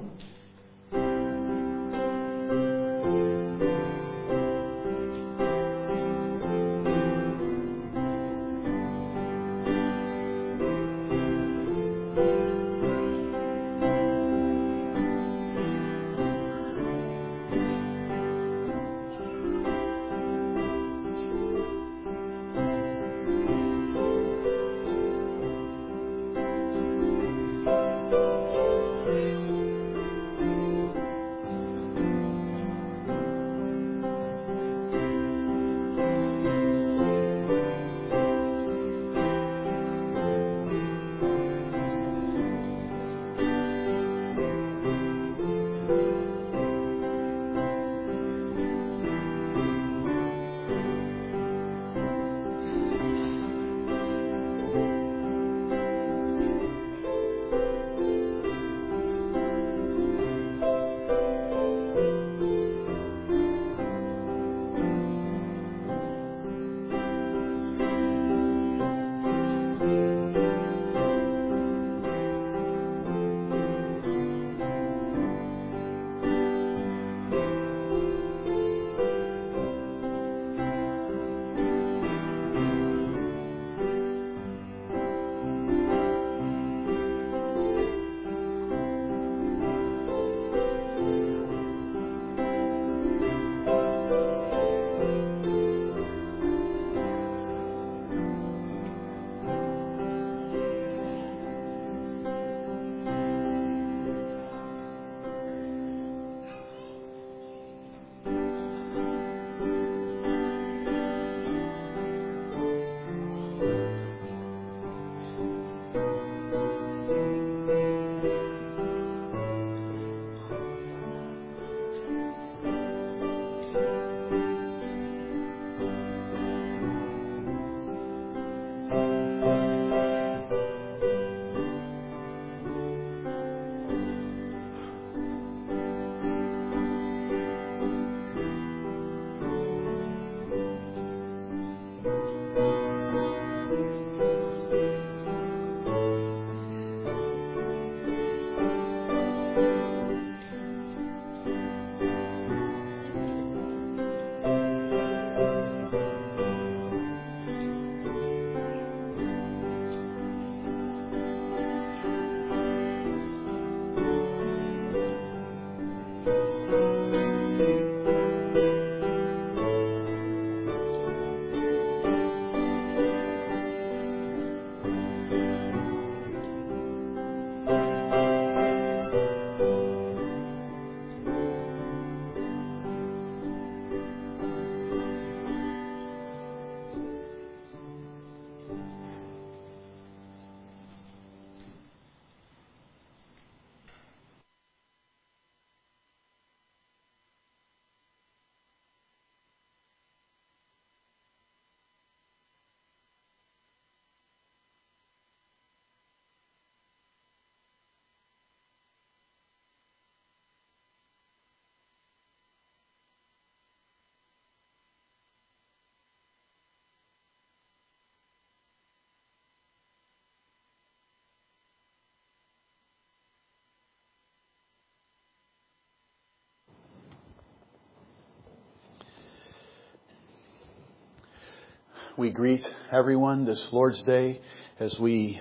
We greet everyone this Lord's Day as we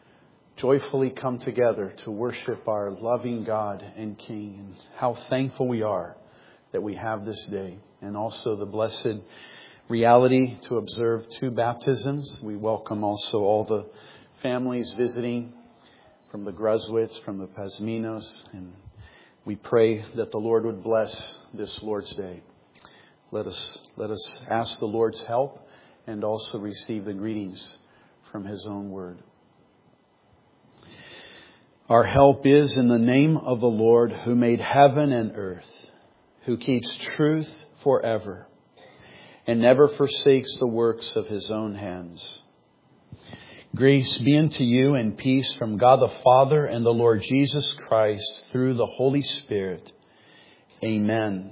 joyfully come together to worship our loving God and King. And how thankful we are that we have this day. And also the blessed reality to observe 2 baptisms. We welcome also all the families visiting from the Gruswitz, from the Pasminos. And we pray that the Lord would bless this Lord's Day. Let us ask the Lord's help and also receive the greetings from His own word. Our help is in the name of the Lord, who made heaven and earth, who keeps truth forever and never forsakes the works of His own hands. Grace be unto you and peace from God the Father and the Lord Jesus Christ through the Holy Spirit. Amen.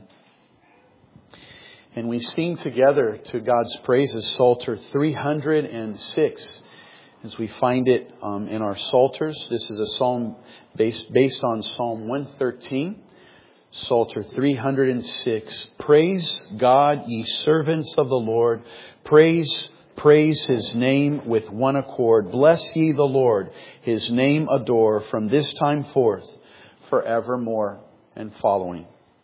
And we sing together to God's praises, Psalter 306. as we find it in our Psalters. This is a psalm based on Psalm 113, Psalter 306. Praise God, ye servants of the Lord. Praise His name with one accord. Bless ye the Lord. His name adore from this time forth forevermore. And following.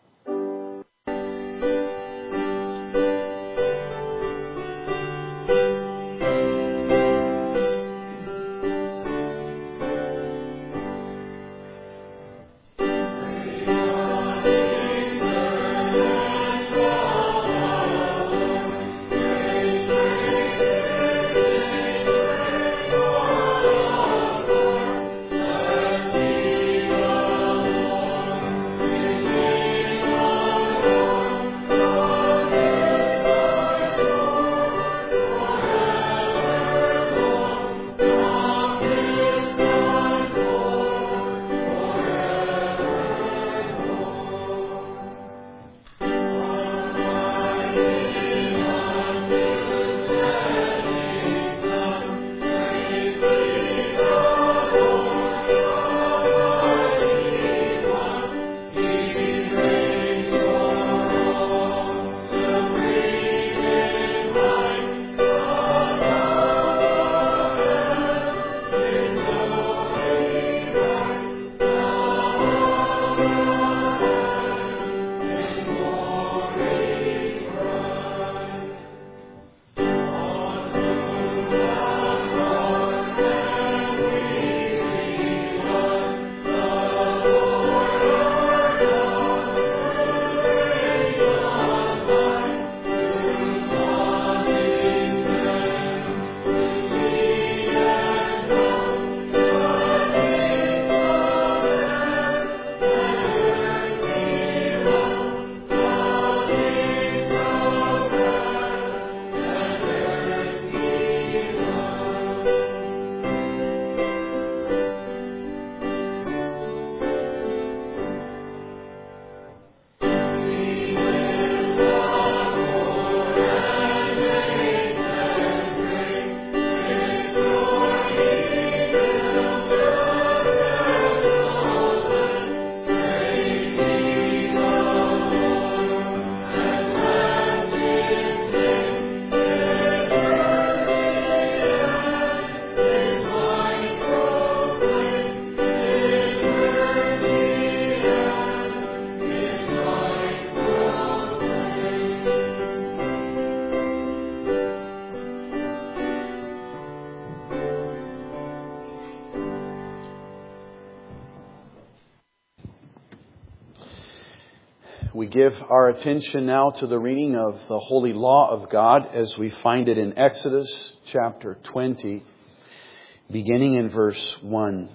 We give our attention now to the reading of the Holy Law of God as we find it in Exodus chapter 20, beginning in verse 1.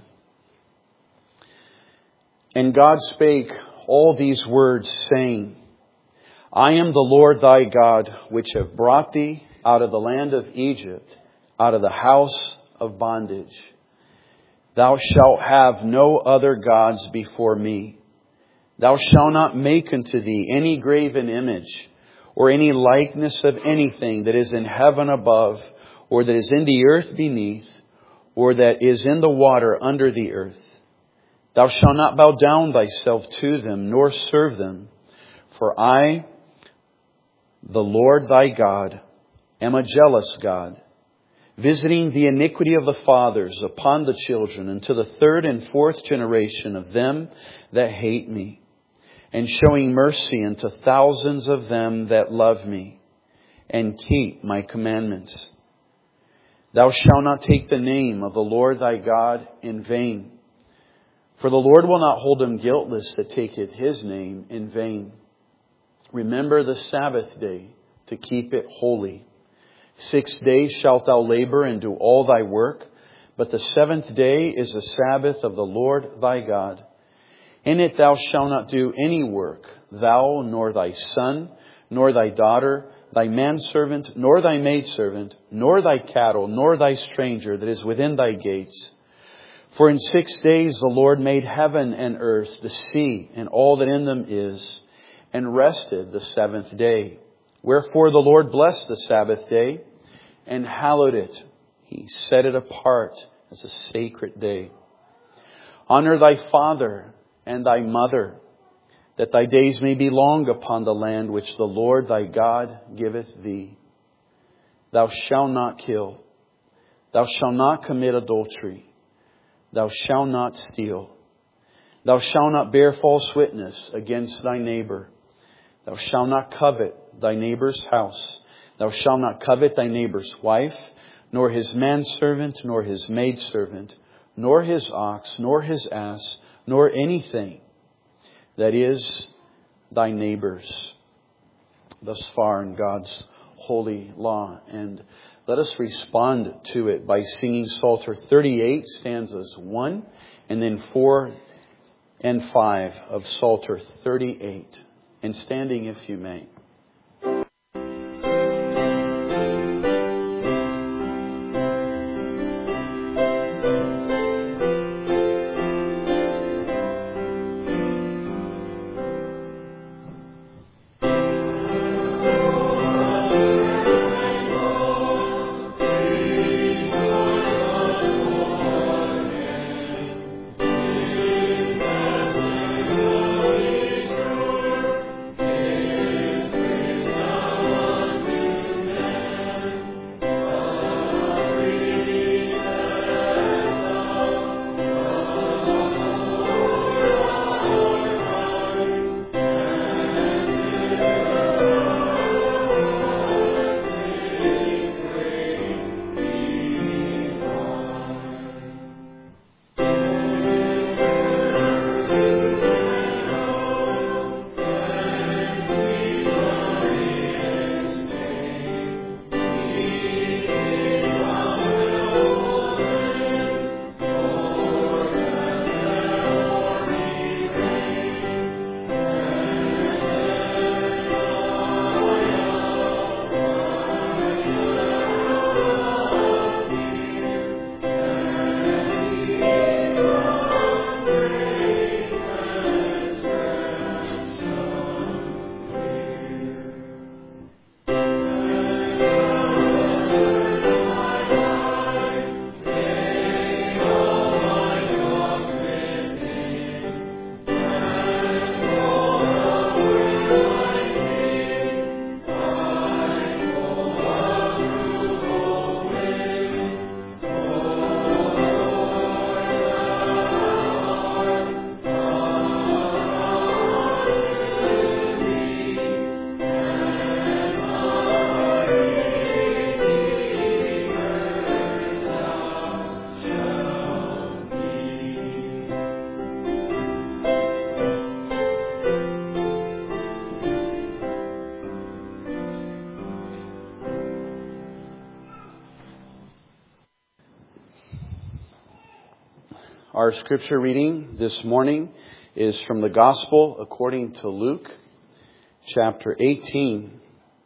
And God spake all these words, saying, I am the Lord thy God, which have brought thee out of the land of Egypt, out of the house of bondage. Thou shalt have no other gods before me. Thou shalt not make unto thee any graven image, or any likeness of anything that is in heaven above, or that is in the earth beneath, or that is in the water under the earth. Thou shalt not bow down thyself to them, nor serve them. For I, the Lord thy God, am a jealous God, visiting the iniquity of the fathers upon the children, unto the third and fourth generation of them that hate me, and showing mercy unto thousands of them that love me, and keep my commandments. Thou shalt not take the name of the Lord thy God in vain, for the Lord will not hold him guiltless that taketh his name in vain. Remember the Sabbath day to keep it holy. 6 days shalt thou labor and do all thy work, but the seventh day is the Sabbath of the Lord thy God. In it thou shalt not do any work, thou, nor thy son, nor thy daughter, thy manservant, nor thy maidservant, nor thy cattle, nor thy stranger that is within thy gates. For in 6 days the Lord made heaven and earth, the sea, and all that in them is, and rested the seventh day. Wherefore the Lord blessed the Sabbath day, and hallowed it. He set it apart as a sacred day. Honor thy father and thy mother, that thy days may be long upon the land which the Lord thy God giveth thee. Thou shalt not kill. Thou shalt not commit adultery. Thou shalt not steal. Thou shalt not bear false witness against thy neighbor. Thou shalt not covet thy neighbor's house. Thou shalt not covet thy neighbor's wife, nor his manservant, nor his maidservant, nor his ox, nor his ass, nor anything that is thy neighbor's. Thus far in God's holy law. And let us respond to it by singing Psalter 38, stanzas 1, and then 4 and 5 of Psalter 38. And standing if you may. Our scripture reading this morning is from the Gospel according to Luke, chapter 18.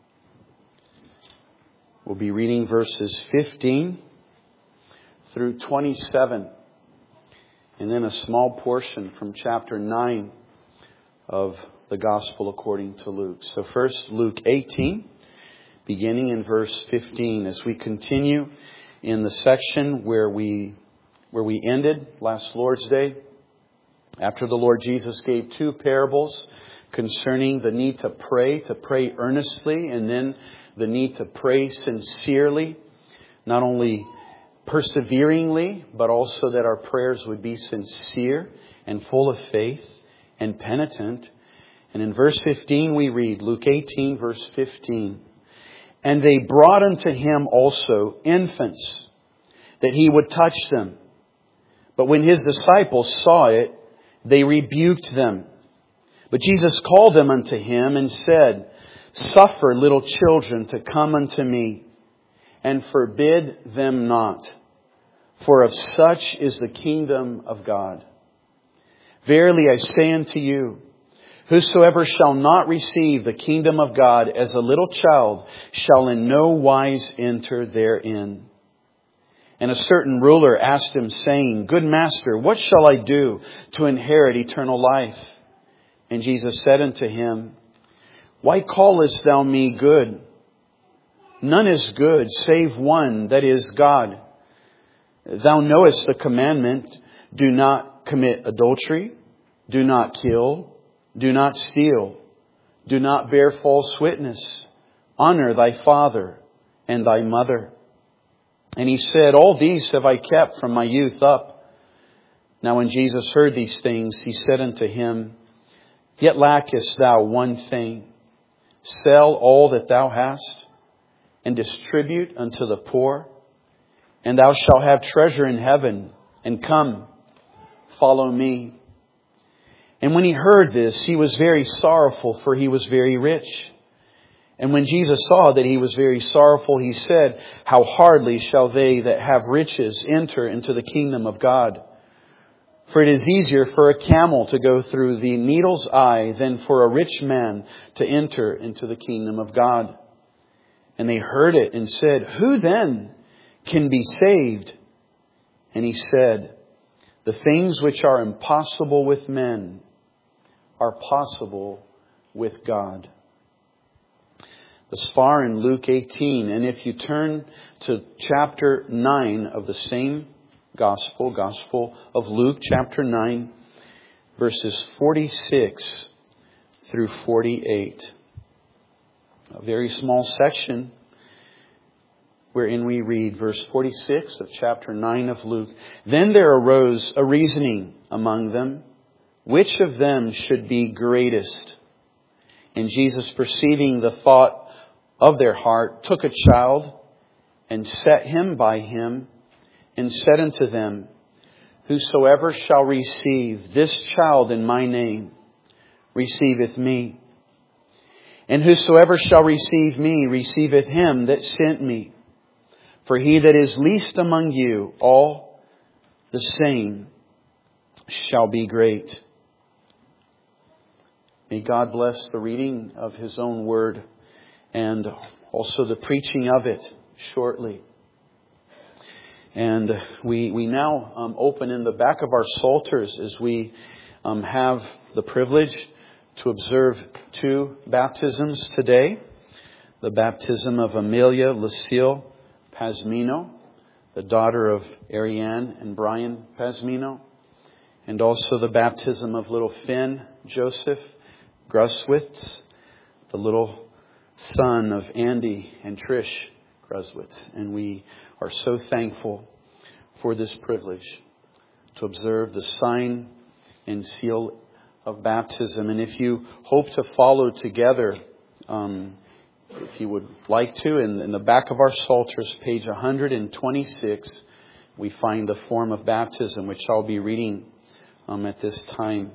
We'll be reading verses 15 through 27, and then a small portion from chapter 9 of the Gospel according to Luke. So first, Luke 18, beginning in verse 15, as we continue in the section where we ended last Lord's Day, after the Lord Jesus gave two parables concerning the need to pray earnestly, and then the need to pray sincerely, not only perseveringly, but also that our prayers would be sincere and full of faith and penitent. And in verse 15 we read, Luke 18 verse 15, "And they brought unto him also infants, that he would touch them. But when his disciples saw it, they rebuked them. But Jesus called them unto him and said, Suffer little children to come unto me, and forbid them not. For of such is the kingdom of God. Verily I say unto you, whosoever shall not receive the kingdom of God as a little child shall in no wise enter therein. And a certain ruler asked him, saying, Good master, what shall I do to inherit eternal life? And Jesus said unto him, Why callest thou me good? None is good, save one, that is God. Thou knowest the commandment, do not commit adultery, do not kill, do not steal, do not bear false witness, honor thy father and thy mother. And he said, all these have I kept from my youth up. Now when Jesus heard these things, he said unto him, yet lackest thou one thing. Sell all that thou hast, and distribute unto the poor, and thou shalt have treasure in heaven, and come, follow me. And when he heard this, he was very sorrowful, for he was very rich. And when Jesus saw that he was very sorrowful, he said, how hardly shall they that have riches enter into the kingdom of God? For it is easier for a camel to go through the needle's eye than for a rich man to enter into the kingdom of God. And they heard it and said, who then can be saved? And he said, the things which are impossible with men are possible with God. Thus far in Luke 18. And if you turn to chapter 9 of the same Gospel of Luke, chapter 9, verses 46 through 48. A very small section wherein we read verse 46 of chapter 9 of Luke. Then there arose a reasoning among them, which of them should be greatest? And Jesus, perceiving the thought of their heart, took a child and set him by him, and said unto them, whosoever shall receive this child in my name, receiveth me. And whosoever shall receive me, receiveth him that sent me. For he that is least among you, all the same shall be great. May God bless the reading of His own word and also the preaching of it shortly. And we now open in the back of our psalters as we have the privilege to observe two baptisms today. The baptism of Amelia Lucille Pasmino, the daughter of Ariane and Brian Pasmino. And also the baptism of little Finn Joseph Gruswitz, the little son of Andy and Trish Gruswitz. And we are so thankful for this privilege to observe the sign and seal of baptism. And if you hope to follow together, if you would like to, in the back of our psalters, page 126, we find the form of baptism, which I'll be reading at this time.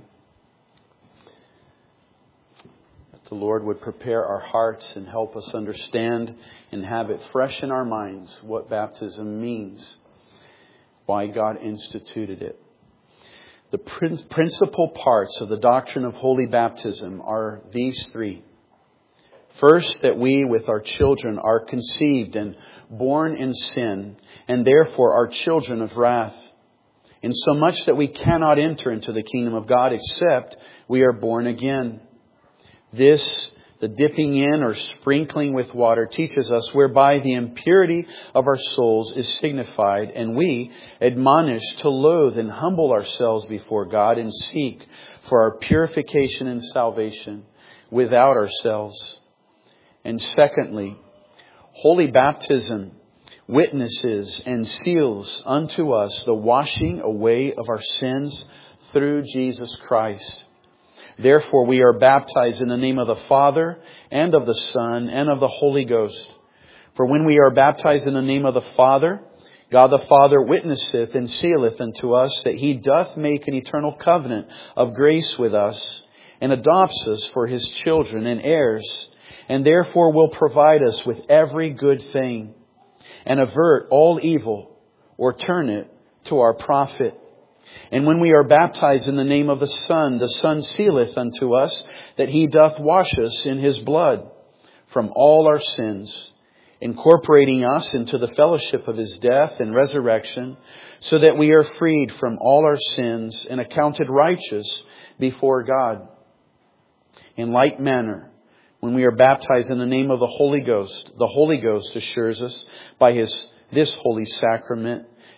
The Lord would prepare our hearts and help us understand and have it fresh in our minds what baptism means, why God instituted it. The principal parts of the doctrine of holy baptism are these three. First, that we with our children are conceived and born in sin, and therefore are children of wrath, insomuch that we cannot enter into the kingdom of God except we are born again. This, the dipping in or sprinkling with water, teaches us whereby the impurity of our souls is signified, and we admonish to loathe and humble ourselves before God and seek for our purification and salvation without ourselves. And secondly, holy baptism witnesses and seals unto us the washing away of our sins through Jesus Christ. Therefore, we are baptized in the name of the Father, and of the Son, and of the Holy Ghost. For when we are baptized in the name of the Father, God the Father witnesseth and sealeth unto us that He doth make an eternal covenant of grace with us, and adopts us for His children and heirs, and therefore will provide us with every good thing, and avert all evil, or turn it to our profit. And when we are baptized in the name of the Son sealeth unto us that He doth wash us in His blood from all our sins, incorporating us into the fellowship of His death and resurrection, so that we are freed from all our sins and accounted righteous before God. In like manner, when we are baptized in the name of the Holy Ghost assures us by this holy sacrament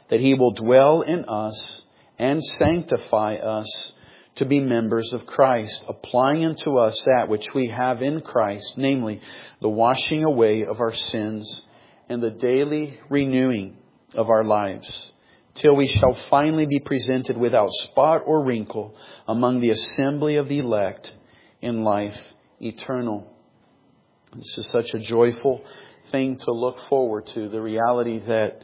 that He will dwell in us and sanctify us to be members of Christ, applying unto us that which we have in Christ, namely the washing away of our sins and the daily renewing of our lives, till we shall finally be presented without spot or wrinkle among the assembly of the elect in life eternal. This is such a joyful thing to look forward to, the reality that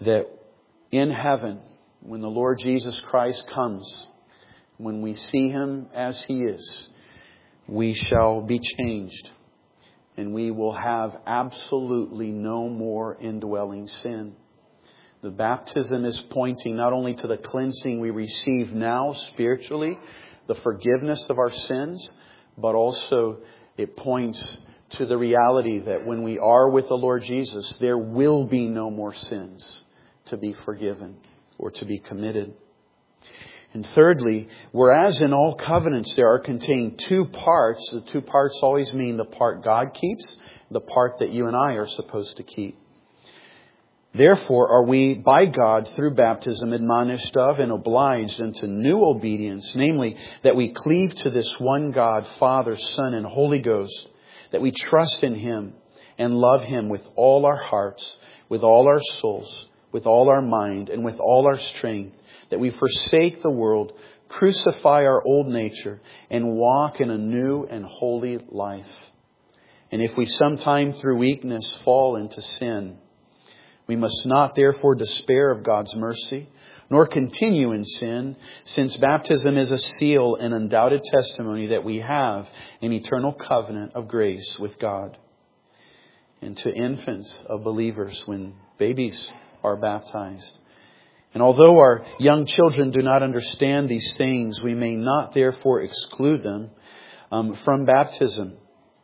in heaven, when the Lord Jesus Christ comes, when we see Him as He is, we shall be changed. And we will have absolutely no more indwelling sin. The baptism is pointing not only to the cleansing we receive now spiritually, the forgiveness of our sins, but also it points to the reality that when we are with the Lord Jesus, there will be no more sins to be forgiven or to be committed. And thirdly, whereas in all covenants there are contained two parts, the two parts always mean the part God keeps, the part that you and I are supposed to keep. Therefore are we by God through baptism admonished of and obliged unto new obedience, namely that we cleave to this one God, Father, Son, and Holy Ghost, that we trust in Him and love Him with all our hearts, with all our souls, with all our mind, and with all our strength, that we forsake the world, crucify our old nature, and walk in a new and holy life. And if we sometime through weakness fall into sin, we must not therefore despair of God's mercy, nor continue in sin, since baptism is a seal and undoubted testimony that we have an eternal covenant of grace with God. And to infants of believers when babies are baptized. And although our young children do not understand these things, we may not therefore exclude them from baptism.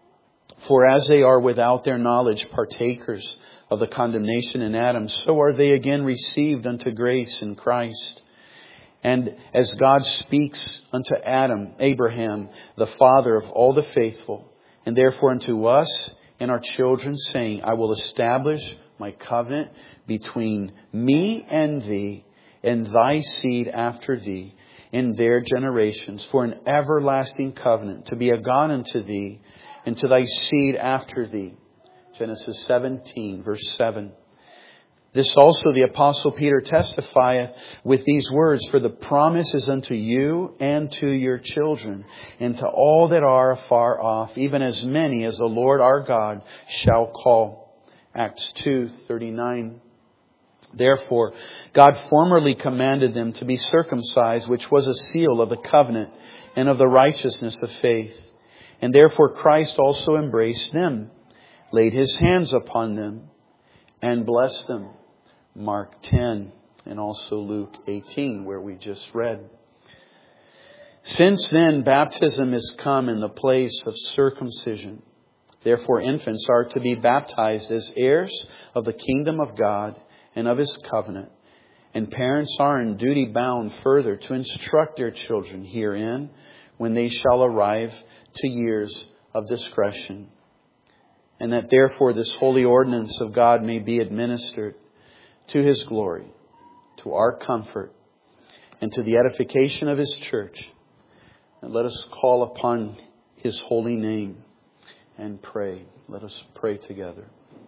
For as they are without their knowledge partakers of the condemnation in Adam, so are they again received unto grace in Christ. And as God speaks unto Abraham, the father of all the faithful, and therefore unto us and our children, saying, I will establish my covenant between me and thee, and thy seed after thee, in their generations, for an everlasting covenant, to be a God unto thee, and to thy seed after thee. Genesis 17, verse 7. This also the Apostle Peter testifieth with these words, for the promise is unto you and to your children, and to all that are afar off, even as many as the Lord our God shall call. Acts 2:39. Therefore, God formerly commanded them to be circumcised, which was a seal of the covenant and of the righteousness of faith. And therefore Christ also embraced them, laid His hands upon them, and blessed them. Mark 10 and also Luke 18, where we just read. Since then, baptism is come in the place of circumcision. Therefore, infants are to be baptized as heirs of the kingdom of God and of His covenant. And parents are in duty bound further to instruct their children herein when they shall arrive to years of discretion. And that therefore this holy ordinance of God may be administered to His glory, to our comfort, and to the edification of His church. And let us call upon His holy name and pray. Let us pray together.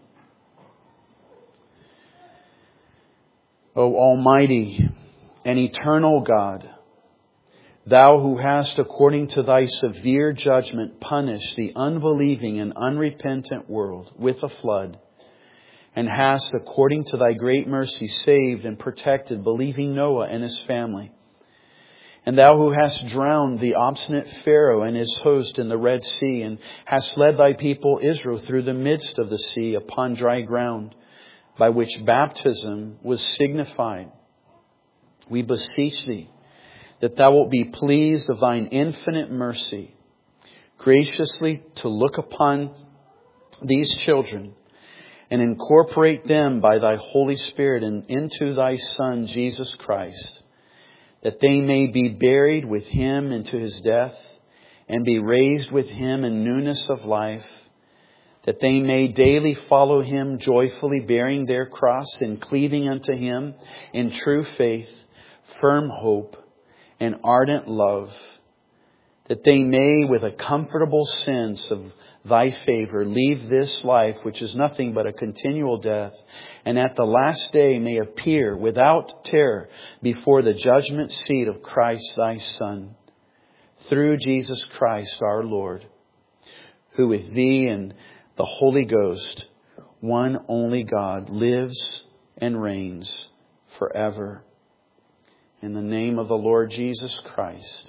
O Almighty and eternal God, Thou who hast, according to Thy severe judgment, punished the unbelieving and unrepentant world with a flood, and hast, according to Thy great mercy, saved and protected believing Noah and his family, and Thou who hast drowned the obstinate Pharaoh and his host in the Red Sea, and hast led Thy people Israel through the midst of the sea upon dry ground, by which baptism was signified, we beseech Thee that Thou wilt be pleased of Thine infinite mercy, graciously to look upon these children and incorporate them by Thy Holy Spirit into Thy Son, Jesus Christ, that they may be buried with Him into His death and be raised with Him in newness of life, that they may daily follow Him, joyfully bearing their cross and cleaving unto Him in true faith, firm hope, and ardent love, that they may, with a comfortable sense of Thy favor, leave this life, which is nothing but a continual death, and at the last day may appear without terror before the judgment seat of Christ Thy Son, through Jesus Christ our Lord, who with Thee and the Holy Ghost, one only God, lives and reigns forever. In the name of the Lord Jesus Christ,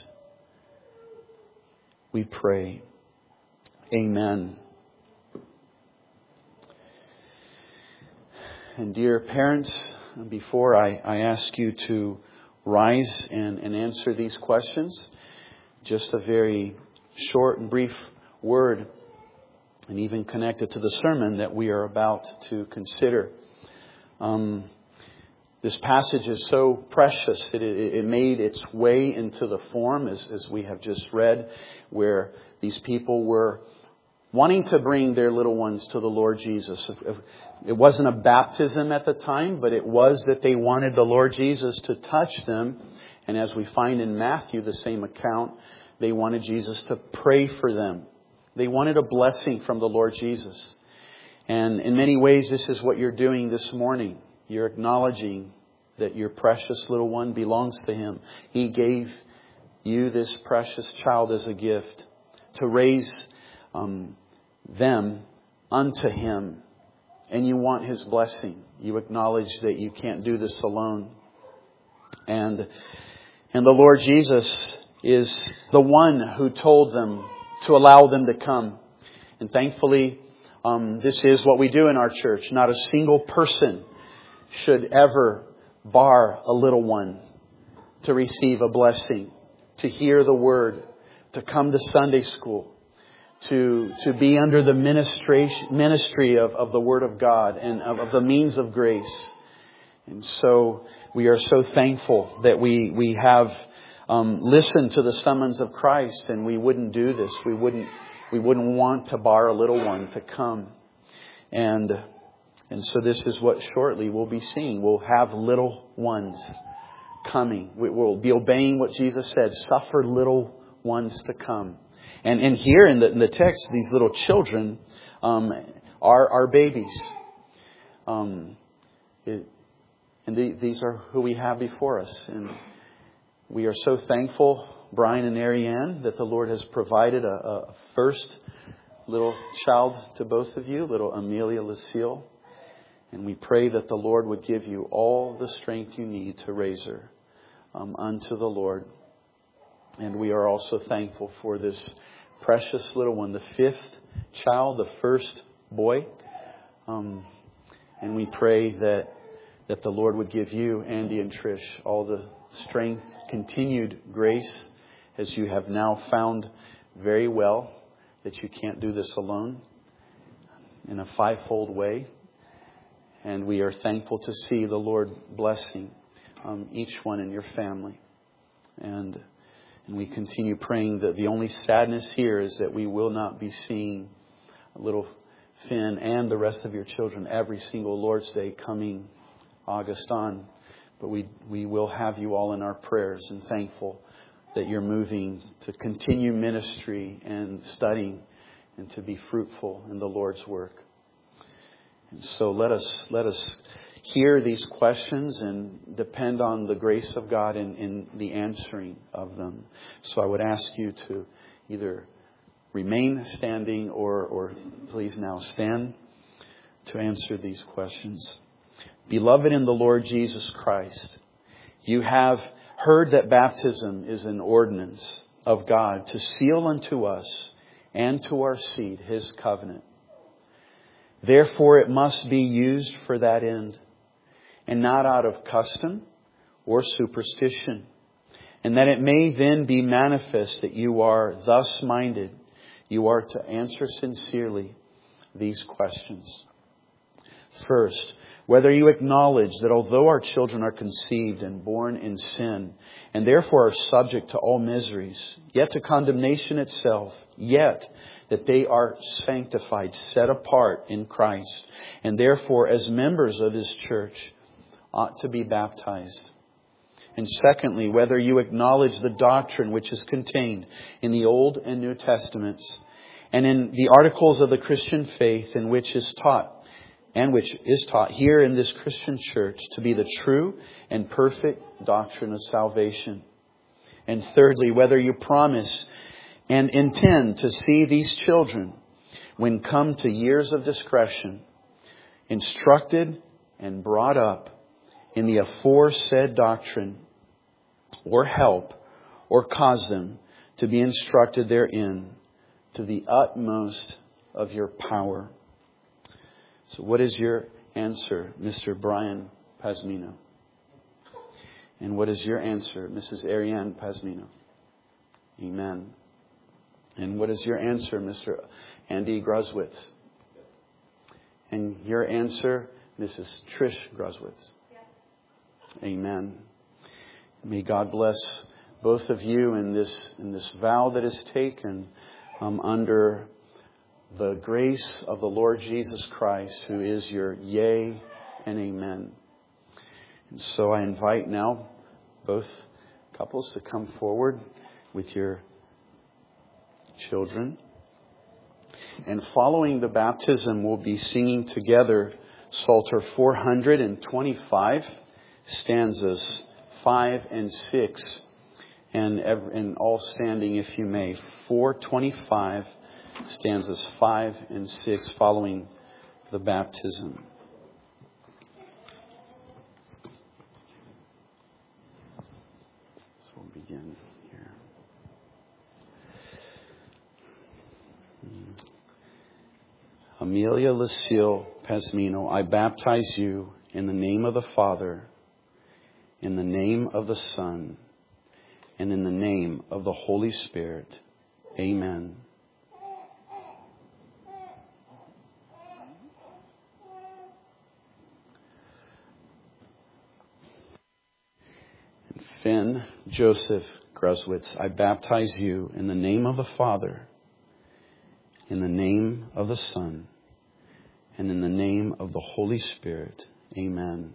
we pray. Amen. And dear parents, before I ask you to rise and answer these questions, just a very short and brief word, and even connected to the sermon that we are about to consider. This passage is so precious. It made its way into the form, as we have just read, where these people were wanting to bring their little ones to the Lord Jesus. It wasn't a baptism at the time, but it was that they wanted the Lord Jesus to touch them. And as we find in Matthew, the same account, they wanted Jesus to pray for them. They wanted a blessing from the Lord Jesus. And in many ways, this is what you're doing this morning. You're acknowledging that your precious little one belongs to Him. He gave you this precious child as a gift to raise them unto Him. And you want His blessing. You acknowledge that you can't do this alone. And the Lord Jesus is the one who told them to allow them to come. And thankfully, this is what we do in our church. Not a single person should ever bar a little one to receive a blessing, to hear the Word, to come to Sunday school, to be under the ministry of the Word of God and of the means of grace. And so we are so thankful that we have listened to the summons of Christ, and we wouldn't do this. We wouldn't want to bar a little one to come. And so this is what shortly we'll be seeing. We'll have little ones coming. We'll be obeying what Jesus said. Suffer little ones to come. And here in the text, these little children are babies. These are who we have before us. And we are so thankful, Brian and Ariane, that the Lord has provided a first little child to both of you, little Amelia Lucille. And we pray that the Lord would give you all the strength you need to raise her unto the Lord. And we are also thankful for this precious little one, the fifth child, the first boy. And we pray that the Lord would give you, Andy and Trish, all the strength, continued grace, as you have now found very well that you can't do this alone, in a fivefold way. And we are thankful to see the Lord blessing each one in your family. And we continue praying that the only sadness here is that we will not be seeing little Finn and the rest of your children every single Lord's Day coming August on. But we will have you all in our prayers, and thankful that you're moving to continue ministry and studying and to be fruitful in the Lord's work. And so let us hear these questions and depend on the grace of God in the answering of them. So I would ask you to either remain standing or please now stand to answer these questions. Beloved in the Lord Jesus Christ, you have heard that baptism is an ordinance of God to seal unto us and to our seed His covenant. Therefore it must be used for that end, and not out of custom or superstition. And that it may then be manifest that you are thus minded, you are to answer sincerely these questions. First, whether you acknowledge that although our children are conceived and born in sin, and therefore are subject to all miseries, yet to condemnation itself, yet that they are sanctified, set apart in Christ, and therefore as members of His church ought to be baptized. And secondly, whether you acknowledge the doctrine which is contained in the Old and New Testaments and in the articles of the Christian faith and which is taught here in this Christian church to be the true and perfect doctrine of salvation. And thirdly, whether you promise and intend to see these children, when come to years of discretion, instructed and brought up in the aforesaid doctrine, or help, or cause them to be instructed therein to the utmost of your power. So what is your answer, Mr. Brian Pasmino? And what is your answer, Mrs. Ariane Pasmino? Amen. And what is your answer, Mr. Andy Groswitz? And your answer, Mrs. Trish Groswitz? Amen. May God bless both of you in this vow that is taken under the grace of the Lord Jesus Christ, who is your yea and amen. And so I invite now both couples to come forward with your children. And following the baptism, we'll be singing together Psalter 425, stanzas 5 and 6, and all standing if you may. 425, stanzas 5 and 6, following the baptism. So we'll begin here. Amelia Lucille Pasmino, I baptize you in the name of the Father, in the name of the Son, and in the name of the Holy Spirit. Amen. Finn Joseph Groswitz, I baptize you in the name of the Father, in the name of the Son, and in the name of the Holy Spirit. Amen.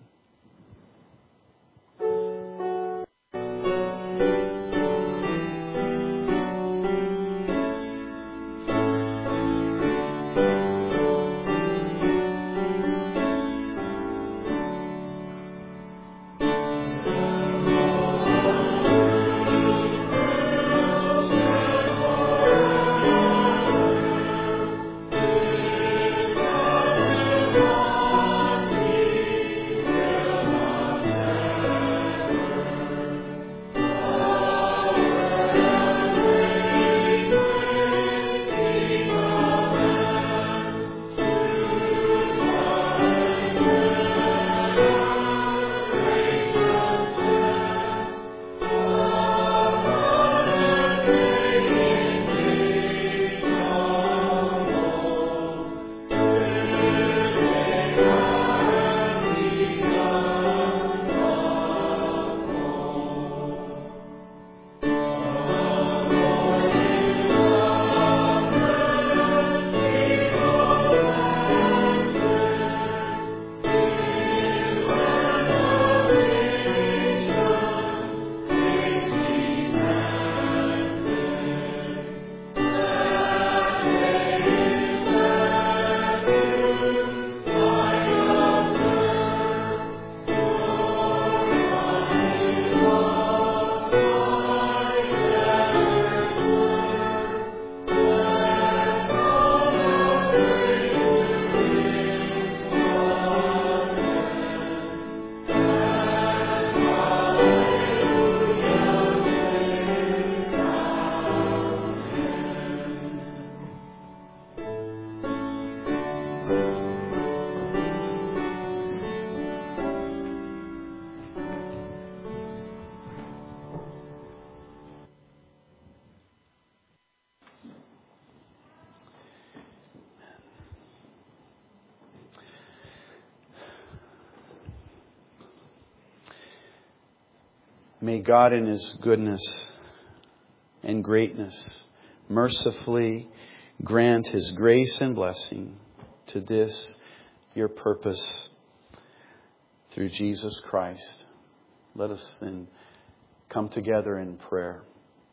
May God in His goodness and greatness mercifully grant His grace and blessing to this, your purpose, through Jesus Christ. Let us then come together in prayer.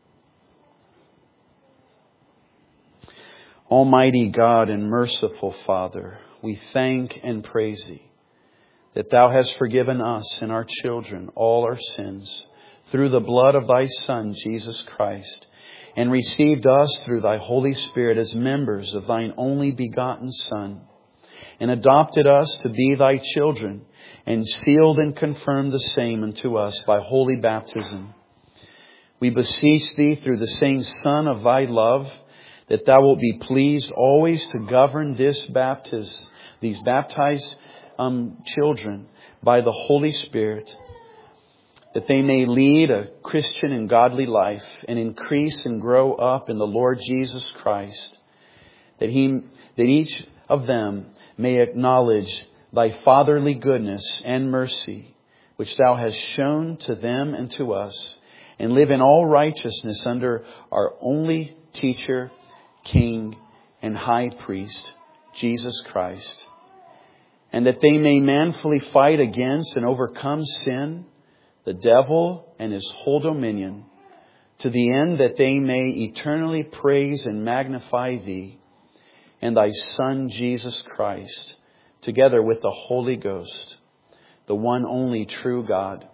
Almighty God and merciful Father, we thank and praise Thee that Thou hast forgiven us and our children all our sins through the blood of Thy Son, Jesus Christ, and received us through Thy Holy Spirit as members of Thine only begotten Son, and adopted us to be Thy children, and sealed and confirmed the same unto us by holy baptism. We beseech Thee through the same Son of Thy love, that Thou wilt be pleased always to govern these baptized children by the Holy Spirit, that they may lead a Christian and godly life and increase and grow up in the Lord Jesus Christ, that each of them may acknowledge Thy fatherly goodness and mercy, which Thou hast shown to them and to us, and live in all righteousness under our only teacher, King, and High Priest, Jesus Christ, and that they may manfully fight against and overcome sin, the devil, and his whole dominion, to the end that they may eternally praise and magnify Thee and Thy Son, Jesus Christ, together with the Holy Ghost, the one only true God.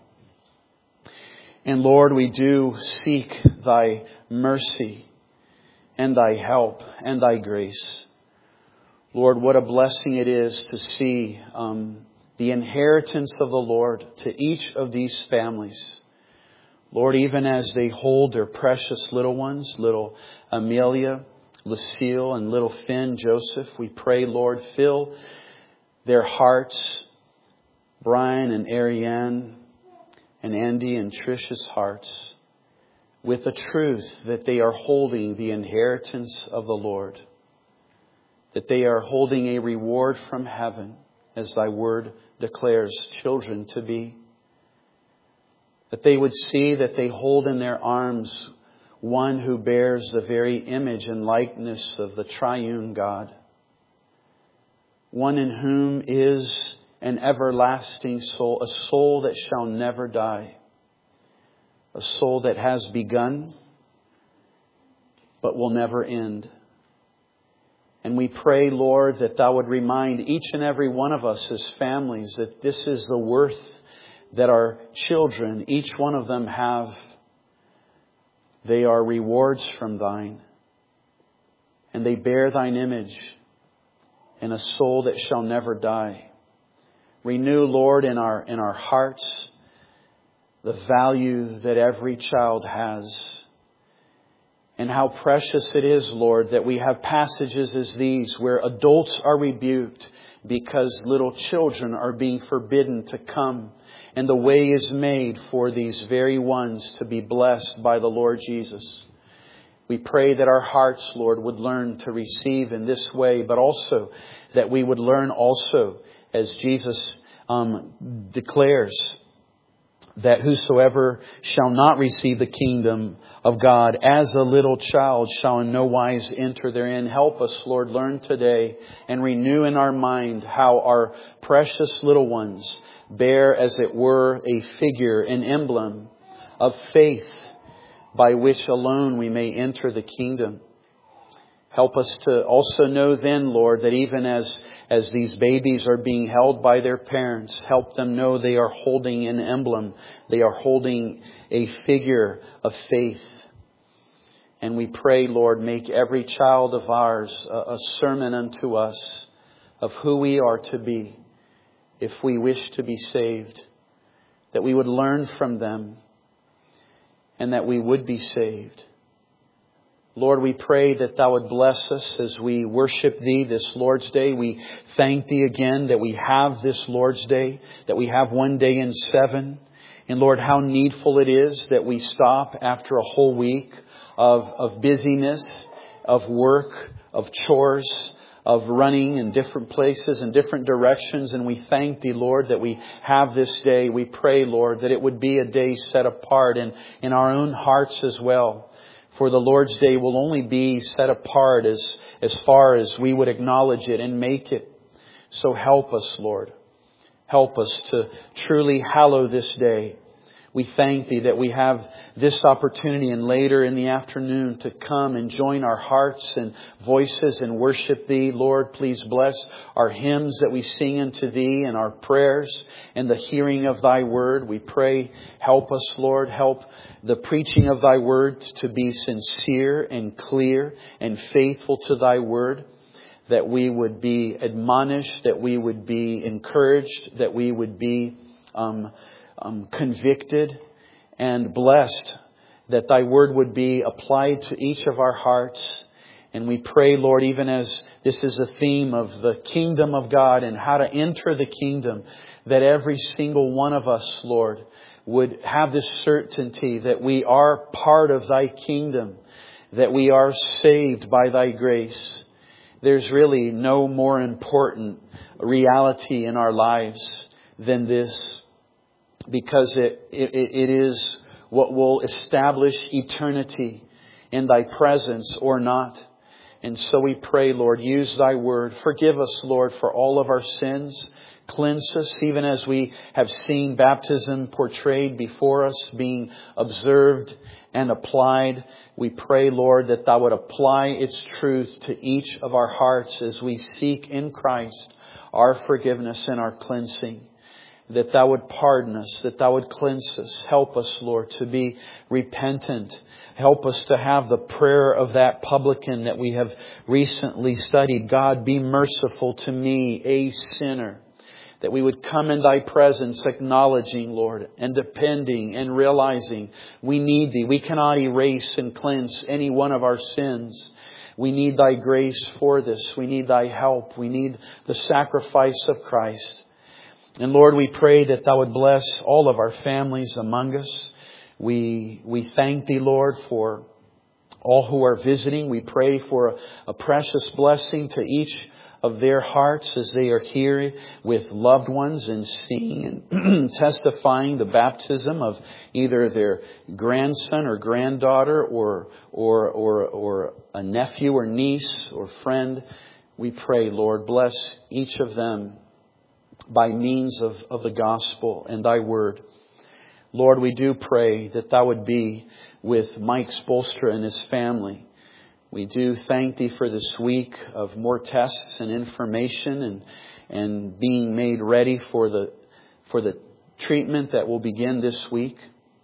And Lord, we do seek Thy mercy and Thy help and Thy grace. Lord, what a blessing it is to see the inheritance of the Lord to each of these families. Lord, even as they hold their precious little ones, little Amelia, Lucille, and little Finn, Joseph, we pray, Lord, fill their hearts, Brian and Ariane, and Andy and Trish's hearts, with the truth that they are holding the inheritance of the Lord, that they are holding a reward from heaven, as Thy word declares children to be, that they would see that they hold in their arms one who bears the very image and likeness of the triune God, one in whom is an everlasting soul, a soul that shall never die, a soul that has begun but will never end. And we pray, Lord, that Thou would remind each and every one of us as families that this is the worth that our children, each one of them, have. They are rewards from Thine, and they bear Thine image in a soul that shall never die. Renew, Lord, in our hearts the value that every child has. And how precious it is, Lord, that we have passages as these where adults are rebuked because little children are being forbidden to come. And the way is made for these very ones to be blessed by the Lord Jesus. We pray that our hearts, Lord, would learn to receive in this way, but also that we would learn also, as Jesus declares, that whosoever shall not receive the kingdom of God as a little child shall in no wise enter therein. Help us, Lord, learn today and renew in our mind how our precious little ones bear, as it were, a figure, an emblem of faith by which alone we may enter the kingdom. Help us to also know then, Lord, that even as these babies are being held by their parents, help them know they are holding an emblem. They are holding a figure of faith. And we pray, Lord, make every child of ours a sermon unto us of who we are to be if we wish to be saved. That we would learn from them and that we would be saved. Lord, we pray that Thou would bless us as we worship Thee this Lord's Day. We thank Thee again that we have this Lord's Day, that we have one day in 7. And Lord, how needful it is that we stop after a whole week of busyness, of work, of chores, of running in different places and different directions. And we thank Thee, Lord, that we have this day. We pray, Lord, that it would be a day set apart in our own hearts as well. For the Lord's Day will only be set apart as far as we would acknowledge it and make it. So help us, Lord. Help us to truly hallow this day. We thank Thee that we have this opportunity and later in the afternoon to come and join our hearts and voices and worship Thee. Lord, please bless our hymns that we sing unto Thee and our prayers and the hearing of Thy word. We pray, help us, Lord. Help the preaching of Thy word to be sincere and clear and faithful to Thy word. That we would be admonished, that we would be encouraged, that we would be convicted and blessed, that Thy word would be applied to each of our hearts. And we pray, Lord, even as this is a theme of the kingdom of God and how to enter the kingdom, that every single one of us, Lord, would have this certainty that we are part of Thy kingdom, that we are saved by Thy grace. There's really no more important reality in our lives than this, because it is what will establish eternity in Thy presence or not. And so we pray, Lord, use Thy word. Forgive us, Lord, for all of our sins. Cleanse us, even as we have seen baptism portrayed before us, being observed and applied. We pray, Lord, that Thou would apply its truth to each of our hearts as we seek in Christ our forgiveness and our cleansing. That Thou would pardon us, that Thou would cleanse us. Help us, Lord, to be repentant. Help us to have the prayer of that publican that we have recently studied. God, be merciful to me, a sinner. That we would come in Thy presence acknowledging, Lord, and depending and realizing we need Thee. We cannot erase and cleanse any one of our sins. We need Thy grace for this. We need Thy help. We need the sacrifice of Christ. And Lord, we pray that Thou would bless all of our families among us. We thank Thee, Lord, for all who are visiting. We pray for a precious blessing to each of their hearts as they are here with loved ones and seeing and testifying the baptism of either their grandson or granddaughter or a nephew or niece or friend. We pray, Lord, bless each of them by means of the gospel and Thy word. Lord, we do pray that Thou would be with Mike Spolstra and his family. We do thank Thee for this week of more tests and information and being made ready for the treatment that will begin this week.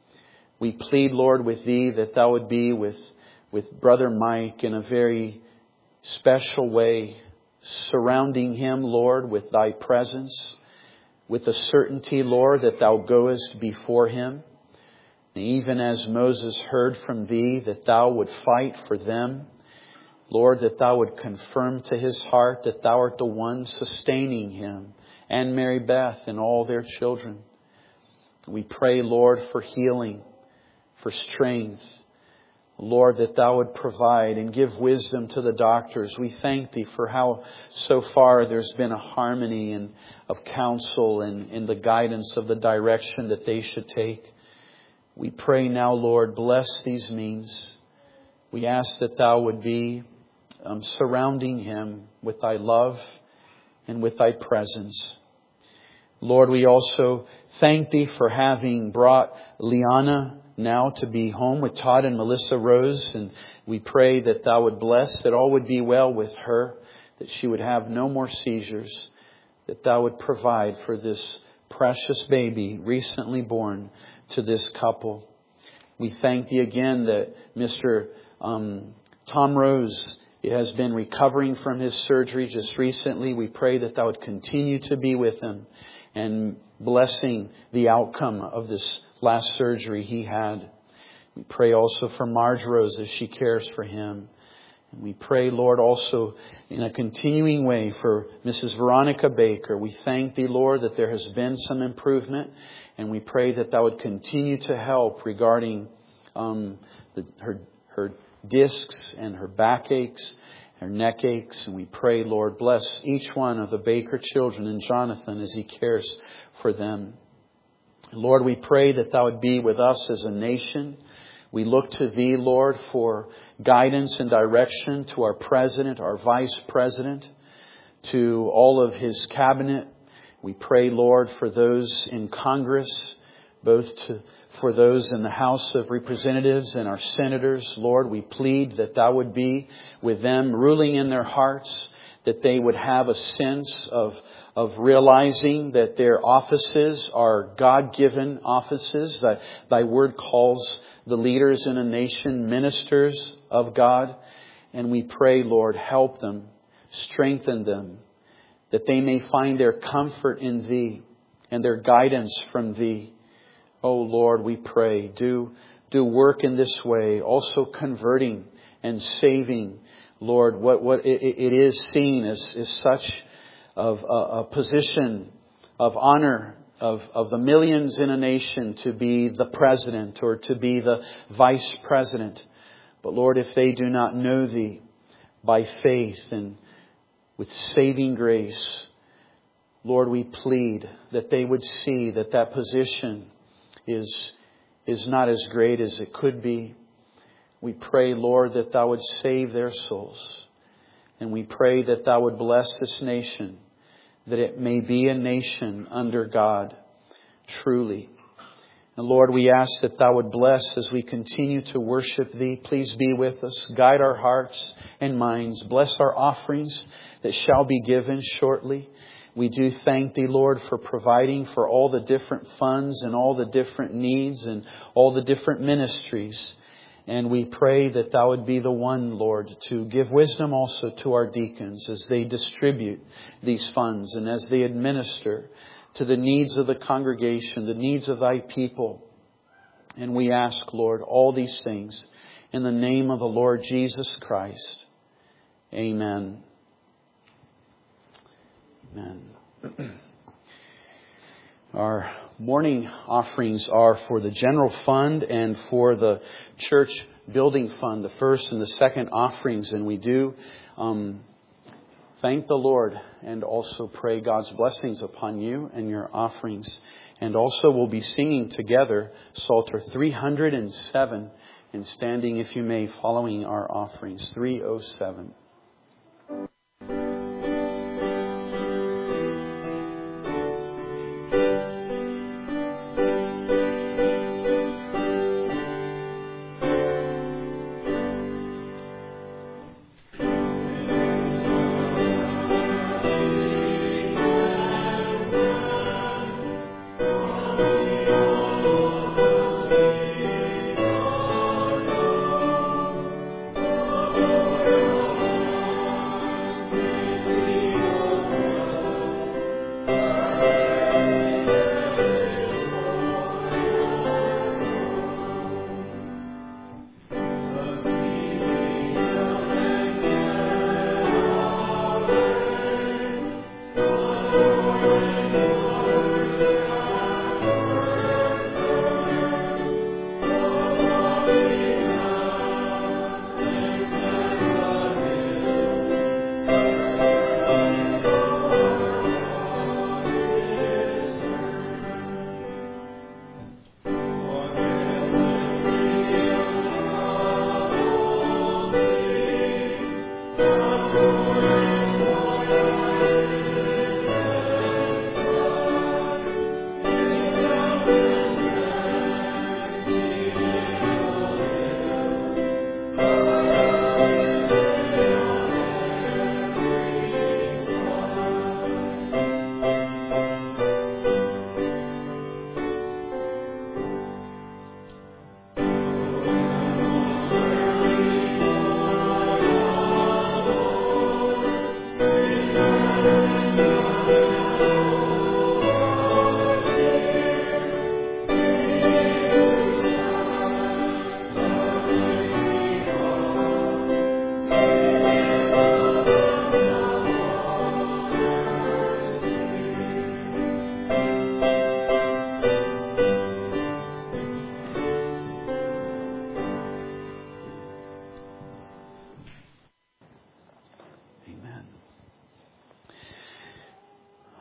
We plead, Lord, with Thee that Thou would be with Brother Mike in a very special way, surrounding him, Lord, with Thy presence, with the certainty, Lord, that Thou goest before him. And even as Moses heard from Thee that Thou would fight for them, Lord, that Thou would confirm to his heart that Thou art the one sustaining him and Mary Beth and all their children. We pray, Lord, for healing, for strength. Lord, that Thou would provide and give wisdom to the doctors. We thank Thee for how so far there's been a harmony and of counsel and in the guidance of the direction that they should take. We pray now, Lord, bless these means. We ask that Thou would be surrounding him with Thy love and with Thy presence. Lord, we also thank Thee for having brought Liana now to be home with Todd and Melissa Rose. And we pray that Thou would bless, that all would be well with her, that she would have no more seizures, that Thou would provide for this precious baby recently born to this couple. We thank Thee again that Mr. Tom Rose has been recovering from his surgery just recently. We pray that Thou would continue to be with him and blessing the outcome of this last surgery he had. We pray also for Marge Rose as she cares for him. And we pray, Lord, also in a continuing way for Mrs. Veronica Baker. We thank Thee, Lord, that there has been some improvement. And we pray that Thou would continue to help regarding her her discs and her backaches, her neck aches. And we pray, Lord, bless each one of the Baker children and Jonathan as he cares for them. Lord, we pray that Thou would be with us as a nation. We look to Thee, Lord, for guidance and direction to our President, our Vice President, to all of His cabinet. We pray, Lord, for those in Congress, for those in the House of Representatives and our senators. Lord, we plead that Thou would be with them, ruling in their hearts, that they would have a sense of realizing that their offices are God-given offices, that Thy Word calls the leaders in a nation ministers of God. And we pray, Lord, help them, strengthen them, that they may find their comfort in Thee and their guidance from Thee. Oh Lord, we pray, do work in this way, also converting and saving, Lord, what it is seen as such of a position of honor of the millions in a nation to be the president or to be the vice president. But Lord, if they do not know Thee by faith and with saving grace, Lord, we plead that they would see that that position is not as great as it could be. We pray, Lord, that Thou would save their souls. And we pray that Thou would bless this nation, that it may be a nation under God, truly. And Lord, we ask that Thou would bless as we continue to worship Thee. Please be with us. Guide our hearts and minds. Bless our offerings that shall be given shortly. We do thank Thee, Lord, for providing for all the different funds and all the different needs and all the different ministries. And we pray that Thou would be the one, Lord, to give wisdom also to our deacons as they distribute these funds and as they administer to the needs of the congregation, the needs of Thy people. And we ask, Lord, all these things in the name of the Lord Jesus Christ. Amen. Amen. Our morning offerings are for the general fund and for the church building fund, the first and the second offerings. And we do thank the Lord and also pray God's blessings upon you and your offerings. And also we'll be singing together Psalter 307 and standing, if you may, following our offerings. 307.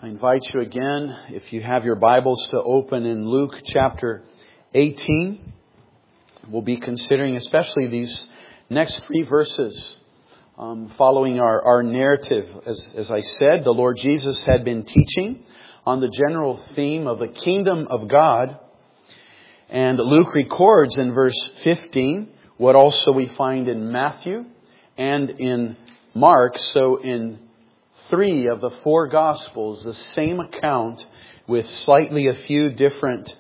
invite you again, if you have your Bibles, to open in Luke chapter 18. We'll be considering especially these next 3 verses following our narrative. As I said, the Lord Jesus had been teaching on the general theme of the kingdom of God. And Luke records in verse 15 what also we find in Matthew and in Mark. So in 3 of the 4 Gospels, the same account with slightly a few different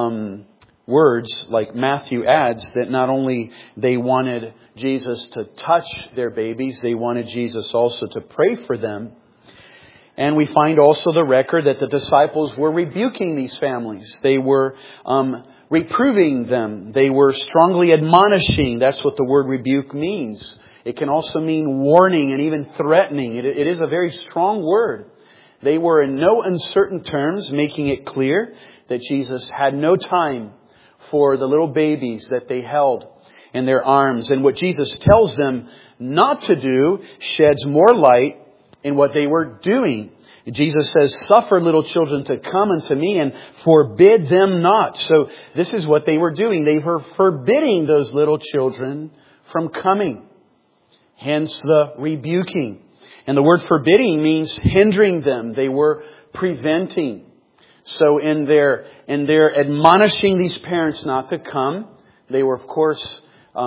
words, like Matthew adds that not only they wanted Jesus to touch their babies, they wanted Jesus also to pray for them. And we find also the record that the disciples were rebuking these families. They were reproving them. They were strongly admonishing. That's what the word rebuke means. It can also mean warning and even threatening. It is a very strong word. They were in no uncertain terms making it clear that Jesus had no time for the little babies that they held in their arms. And what Jesus tells them not to do sheds more light in what they were doing. Jesus says, "Suffer little children to come unto me and forbid them not." So this is what they were doing. They were forbidding those little children from coming. Hence the rebuking. And the word forbidding means hindering them. They were preventing. So in their admonishing these parents not to come, they were, of course,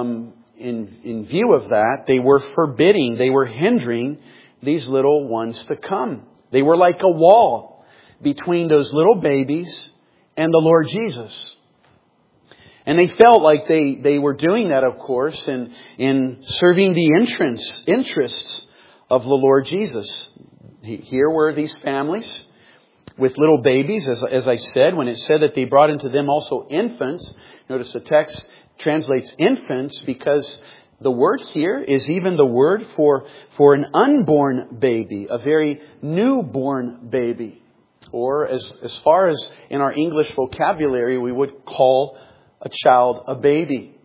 in view of that, they were forbidding, they were hindering these little ones to come. They were like a wall between those little babies and the Lord Jesus. And they felt like they were doing that, of course, in serving the interests of the Lord Jesus. Here were these families with little babies, as I said, when it said that they brought into them also infants. Notice the text translates infants because the word here is even the word for an unborn baby, a very newborn baby. Or as far as in our English vocabulary, we would call a child a baby.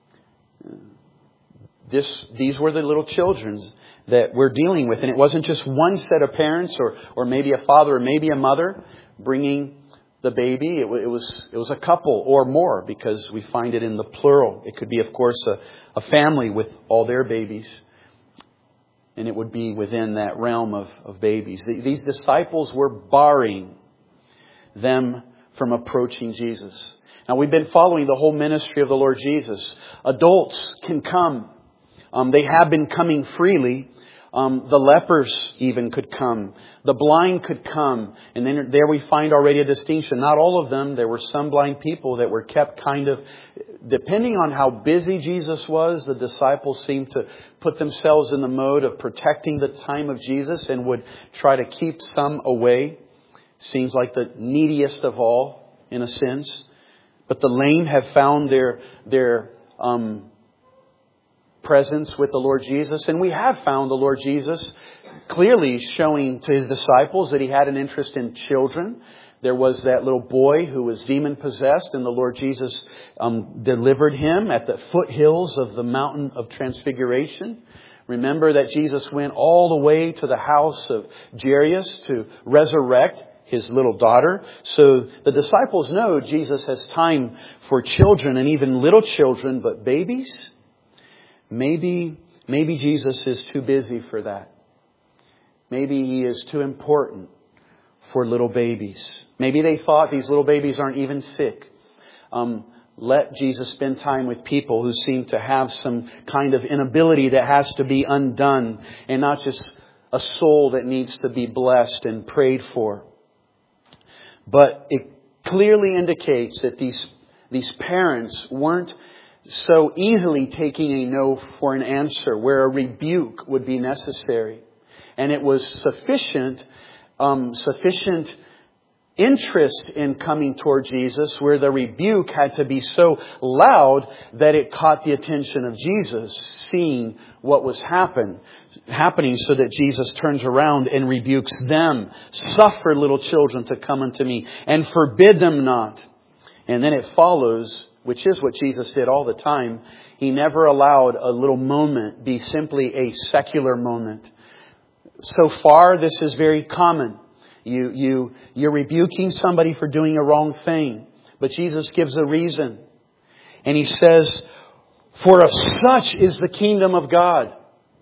These were the little children that we're dealing with. And it wasn't just one set of parents or maybe a father or maybe a mother bringing the baby. It was a couple or more, because we find it in the plural. It could be, of course, a family with all their babies. And it would be within that realm of babies. These disciples were barring them from approaching Jesus. Now, we've been following the whole ministry of the Lord Jesus. Adults can come. They have been coming freely. The lepers even could come. The blind could come. And then there we find already a distinction. Not all of them. There were some blind people that were kept kind of, depending on how busy Jesus was, the disciples seemed to put themselves in the mode of protecting the time of Jesus and would try to keep some away. Seems like the neediest of all, in a sense. But the lame have found their presence with the Lord Jesus. And we have found the Lord Jesus clearly showing to His disciples that He had an interest in children. There was that little boy who was demon-possessed, and the Lord Jesus delivered him at the foothills of the mountain of Transfiguration. Remember that Jesus went all the way to the house of Jairus to resurrect his little daughter. So the disciples know Jesus has time for children and even little children, but babies? Maybe Jesus is too busy for that. Maybe He is too important for little babies. Maybe they thought these little babies aren't even sick. Let Jesus spend time with people who seem to have some kind of inability that has to be undone, and not just a soul that needs to be blessed and prayed for. But it clearly indicates that these parents weren't so easily taking a no for an answer, where a rebuke would be necessary. And it was sufficient interest in coming toward Jesus, where the rebuke had to be so loud that it caught the attention of Jesus, seeing what was happening, so that Jesus turns around and rebukes them. "Suffer little children to come unto me, and forbid them not." And then it follows, which is what Jesus did all the time. He never allowed a little moment be simply a secular moment. So far, this is very common. You're rebuking somebody for doing a wrong thing. But Jesus gives a reason. And He says, "For of such is the kingdom of God.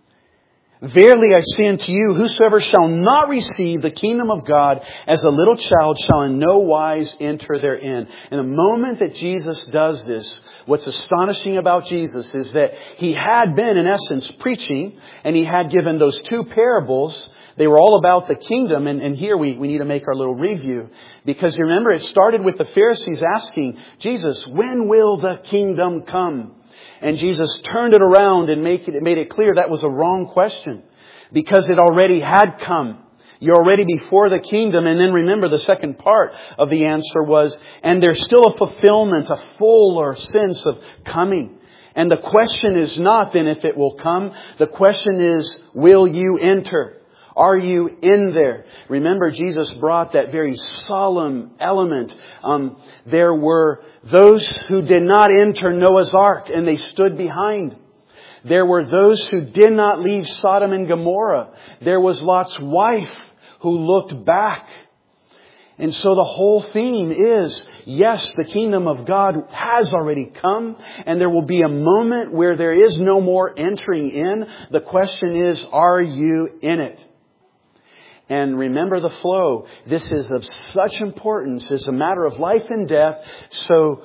Verily I say unto you, whosoever shall not receive the kingdom of God as a little child shall in no wise enter therein." And the moment that Jesus does this, what's astonishing about Jesus is that He had been, in essence, preaching, and He had given those two parables. They were all about the kingdom. And here we need to make our little review. Because you remember, it started with the Pharisees asking Jesus, "When will the kingdom come?" And Jesus turned it around and made it clear that was a wrong question. Because it already had come. You're already before the kingdom. And then remember, the second part of the answer was, and there's still a fulfillment, a fuller sense of coming. And the question is not then if it will come. The question is, will you enter? Are you in there? Remember, Jesus brought that very solemn element. There were those who did not enter Noah's ark and they stood behind. There were those who did not leave Sodom and Gomorrah. There was Lot's wife who looked back. And so the whole theme is, yes, the kingdom of God has already come, and there will be a moment where there is no more entering in. The question is, are you in it? And remember the flow. This is of such importance. It's a matter of life and death. So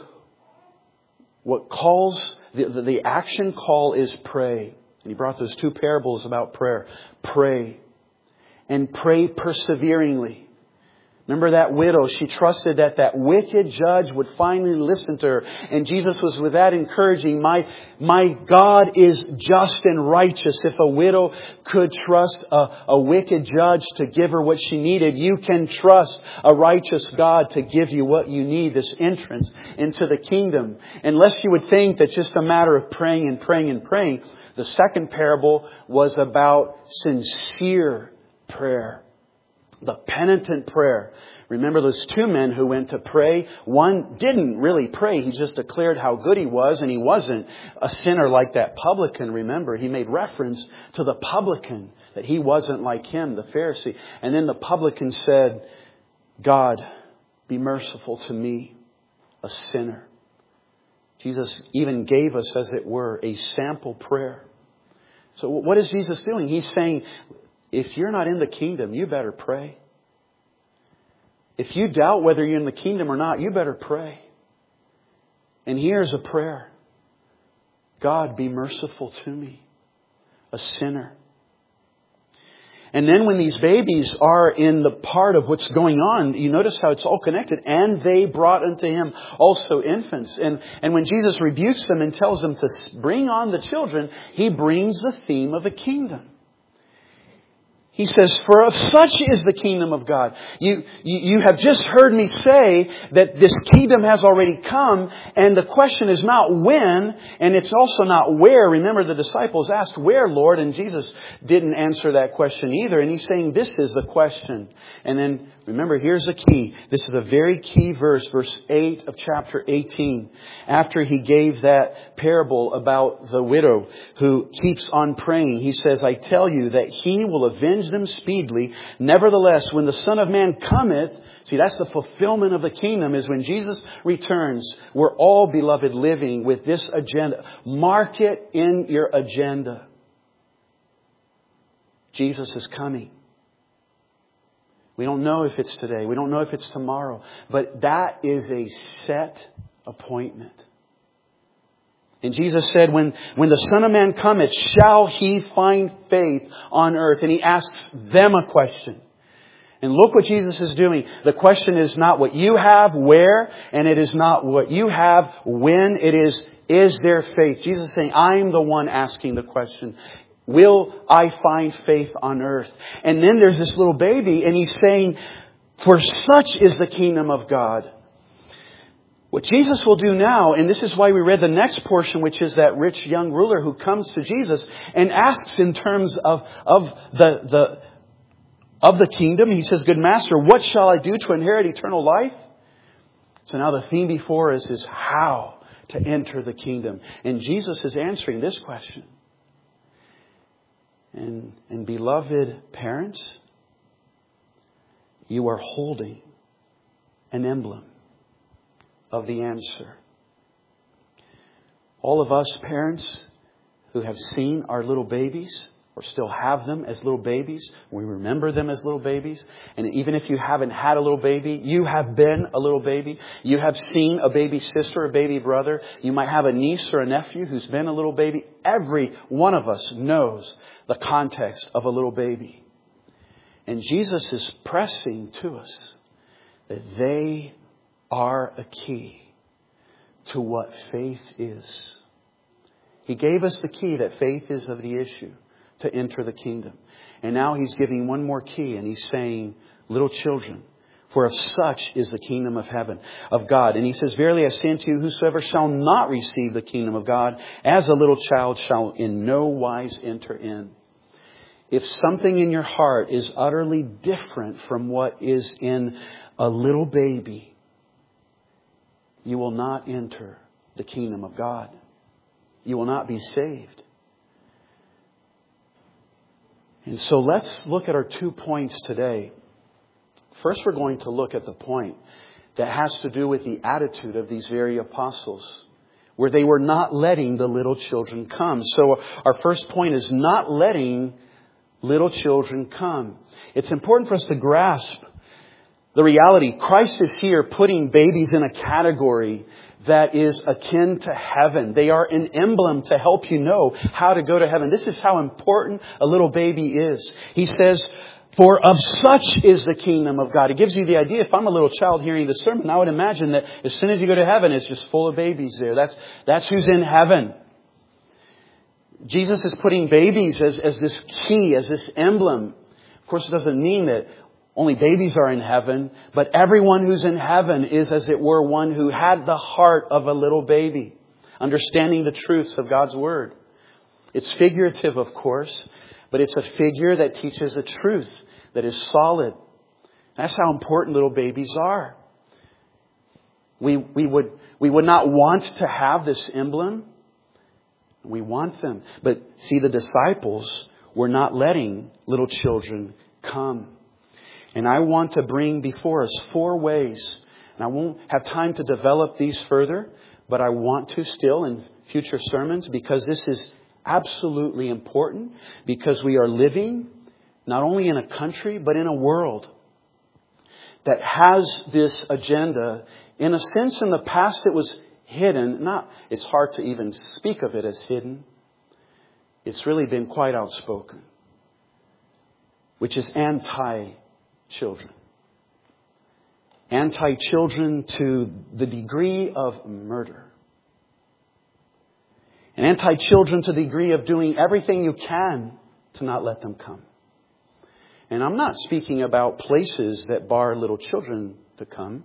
what calls, the action call is pray. And He brought those two parables about prayer. Pray. And pray perseveringly. Remember that widow, she trusted that that wicked judge would finally listen to her. And Jesus was with that encouraging, my God is just and righteous. If a widow could trust a wicked judge to give her what she needed, you can trust a righteous God to give you what you need, this entrance into the kingdom. Unless you would think that just a matter of praying and praying and praying. The second parable was about sincere prayer. The penitent prayer. Remember those two men who went to pray? One didn't really pray. He just declared how good he was, and he wasn't a sinner like that publican. Remember, he made reference to the publican, that he wasn't like him, the Pharisee. And then the publican said, "God, be merciful to me, a sinner." Jesus even gave us, as it were, a sample prayer. So what is Jesus doing? He's saying, if you're not in the kingdom, you better pray. If you doubt whether you're in the kingdom or not, you better pray. And here's a prayer. God, be merciful to me, a sinner. And then when these babies are in the part of what's going on, you notice how it's all connected. And they brought unto Him also infants. And when Jesus rebukes them and tells them to bring on the children, He brings the theme of the kingdom. He says, "For of such is the kingdom of God." You have just heard me say that this kingdom has already come. And the question is not when, and it's also not where. Remember, the disciples asked, "Where, Lord?" And Jesus didn't answer that question either. And He's saying, this is the question. And then, remember, here's the key. This is a very key verse, verse 8 of chapter 18. After He gave that parable about the widow who keeps on praying, He says, "I tell you that He will avenge them speedily. Nevertheless, when the Son of Man cometh," see, that's the fulfillment of the kingdom, is when Jesus returns. We're all, beloved, living with this agenda. Mark it in your agenda. Jesus is coming. We don't know if it's today. We don't know if it's tomorrow. But that is a set appointment. And Jesus said, when the Son of Man cometh, shall He find faith on earth? And He asks them a question. And look what Jesus is doing. The question is not what you have, where, and it is not what you have, when. It is there faith? Jesus is saying, I'm the one asking the question. Will I find faith on earth? And then there's this little baby, and He's saying, for such is the kingdom of God. What Jesus will do now, and this is why we read the next portion, which is that rich young ruler who comes to Jesus and asks in terms of the kingdom. He says, "Good Master, what shall I do to inherit eternal life?" So now the theme before us is how to enter the kingdom. And Jesus is answering this question. And beloved parents, You are holding an emblem of the answer. All of us parents who have seen our little babies or still have them as little babies, we remember them as little babies. And even if you haven't had a little baby, you have been a little baby. You have seen a baby sister, a baby brother. You might have a niece or a nephew who's been a little baby. Every one of us knows the context of a little baby. And Jesus is pressing to us that they are a key to what faith is. He gave us the key that faith is of the issue to enter the kingdom. And now He's giving one more key, and He's saying, little children, for of such is the kingdom of heaven, of God. And He says, verily I say unto you, whosoever shall not receive the kingdom of God as a little child shall in no wise enter in. If something in your heart is utterly different from what is in a little baby, you will not enter the kingdom of God. You will not be saved. And so let's look at our 2 points today. First, we're going to look at the point that has to do with the attitude of these very apostles, where they were not letting the little children come. So our first point is not letting little children come. It's important for us to grasp the reality. Christ is here putting babies in a category that is akin to heaven. They are an emblem to help you know how to go to heaven. This is how important a little baby is. He says, for of such is the kingdom of God. It gives you the idea. If I'm a little child hearing the sermon, I would imagine that as soon as you go to heaven, it's just full of babies there. That's who's in heaven. Jesus is putting babies as this key, as this emblem. Of course, it doesn't mean that only babies are in heaven, but everyone who's in heaven is, as it were, one who had the heart of a little baby, understanding the truths of God's Word. It's figurative, of course, but it's a figure that teaches a truth that is solid. That's how important little babies are. We would not want to have this emblem. We want them. But see, the disciples were not letting little children come. And I want to bring before us 4 ways. And I won't have time to develop these further, but I want to still in future sermons, because this is absolutely important, because we are living not only in a country, but in a world that has this agenda. In a sense, in the past, it was hidden. It's hard to even speak of it as hidden. It's really been quite outspoken, which is anti-children. Anti-children to the degree of murder. And anti-children to the degree of doing everything you can to not let them come. And I'm not speaking about places that bar little children to come.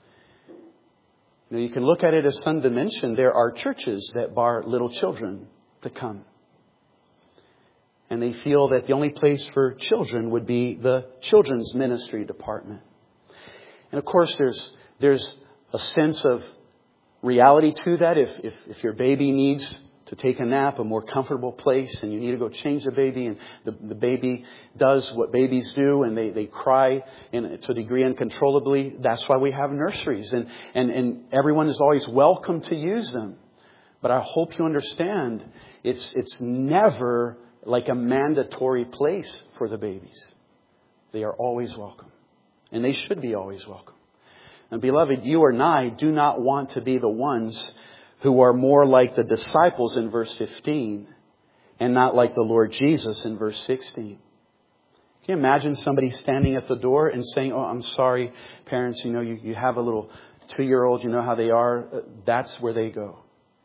You can look at it as Sunday mentioned. There are churches that bar little children to come. And they feel that the only place for children would be the children's ministry department. And of course, there's a sense of reality to that. If your baby needs to take a nap, a more comfortable place, and you need to go change the baby, and the baby does what babies do, and they cry to a degree uncontrollably, that's why we have nurseries. And everyone is always welcome to use them. But I hope you understand, it's never like a mandatory place for the babies. They are always welcome. And they should be always welcome. And beloved, you and I do not want to be the ones who are more like the disciples in verse 15 and not like the Lord Jesus in verse 16. Can you imagine somebody standing at the door and saying, "Oh, I'm sorry, parents, you have a little 2-year-old, you know how they are." That's where they go.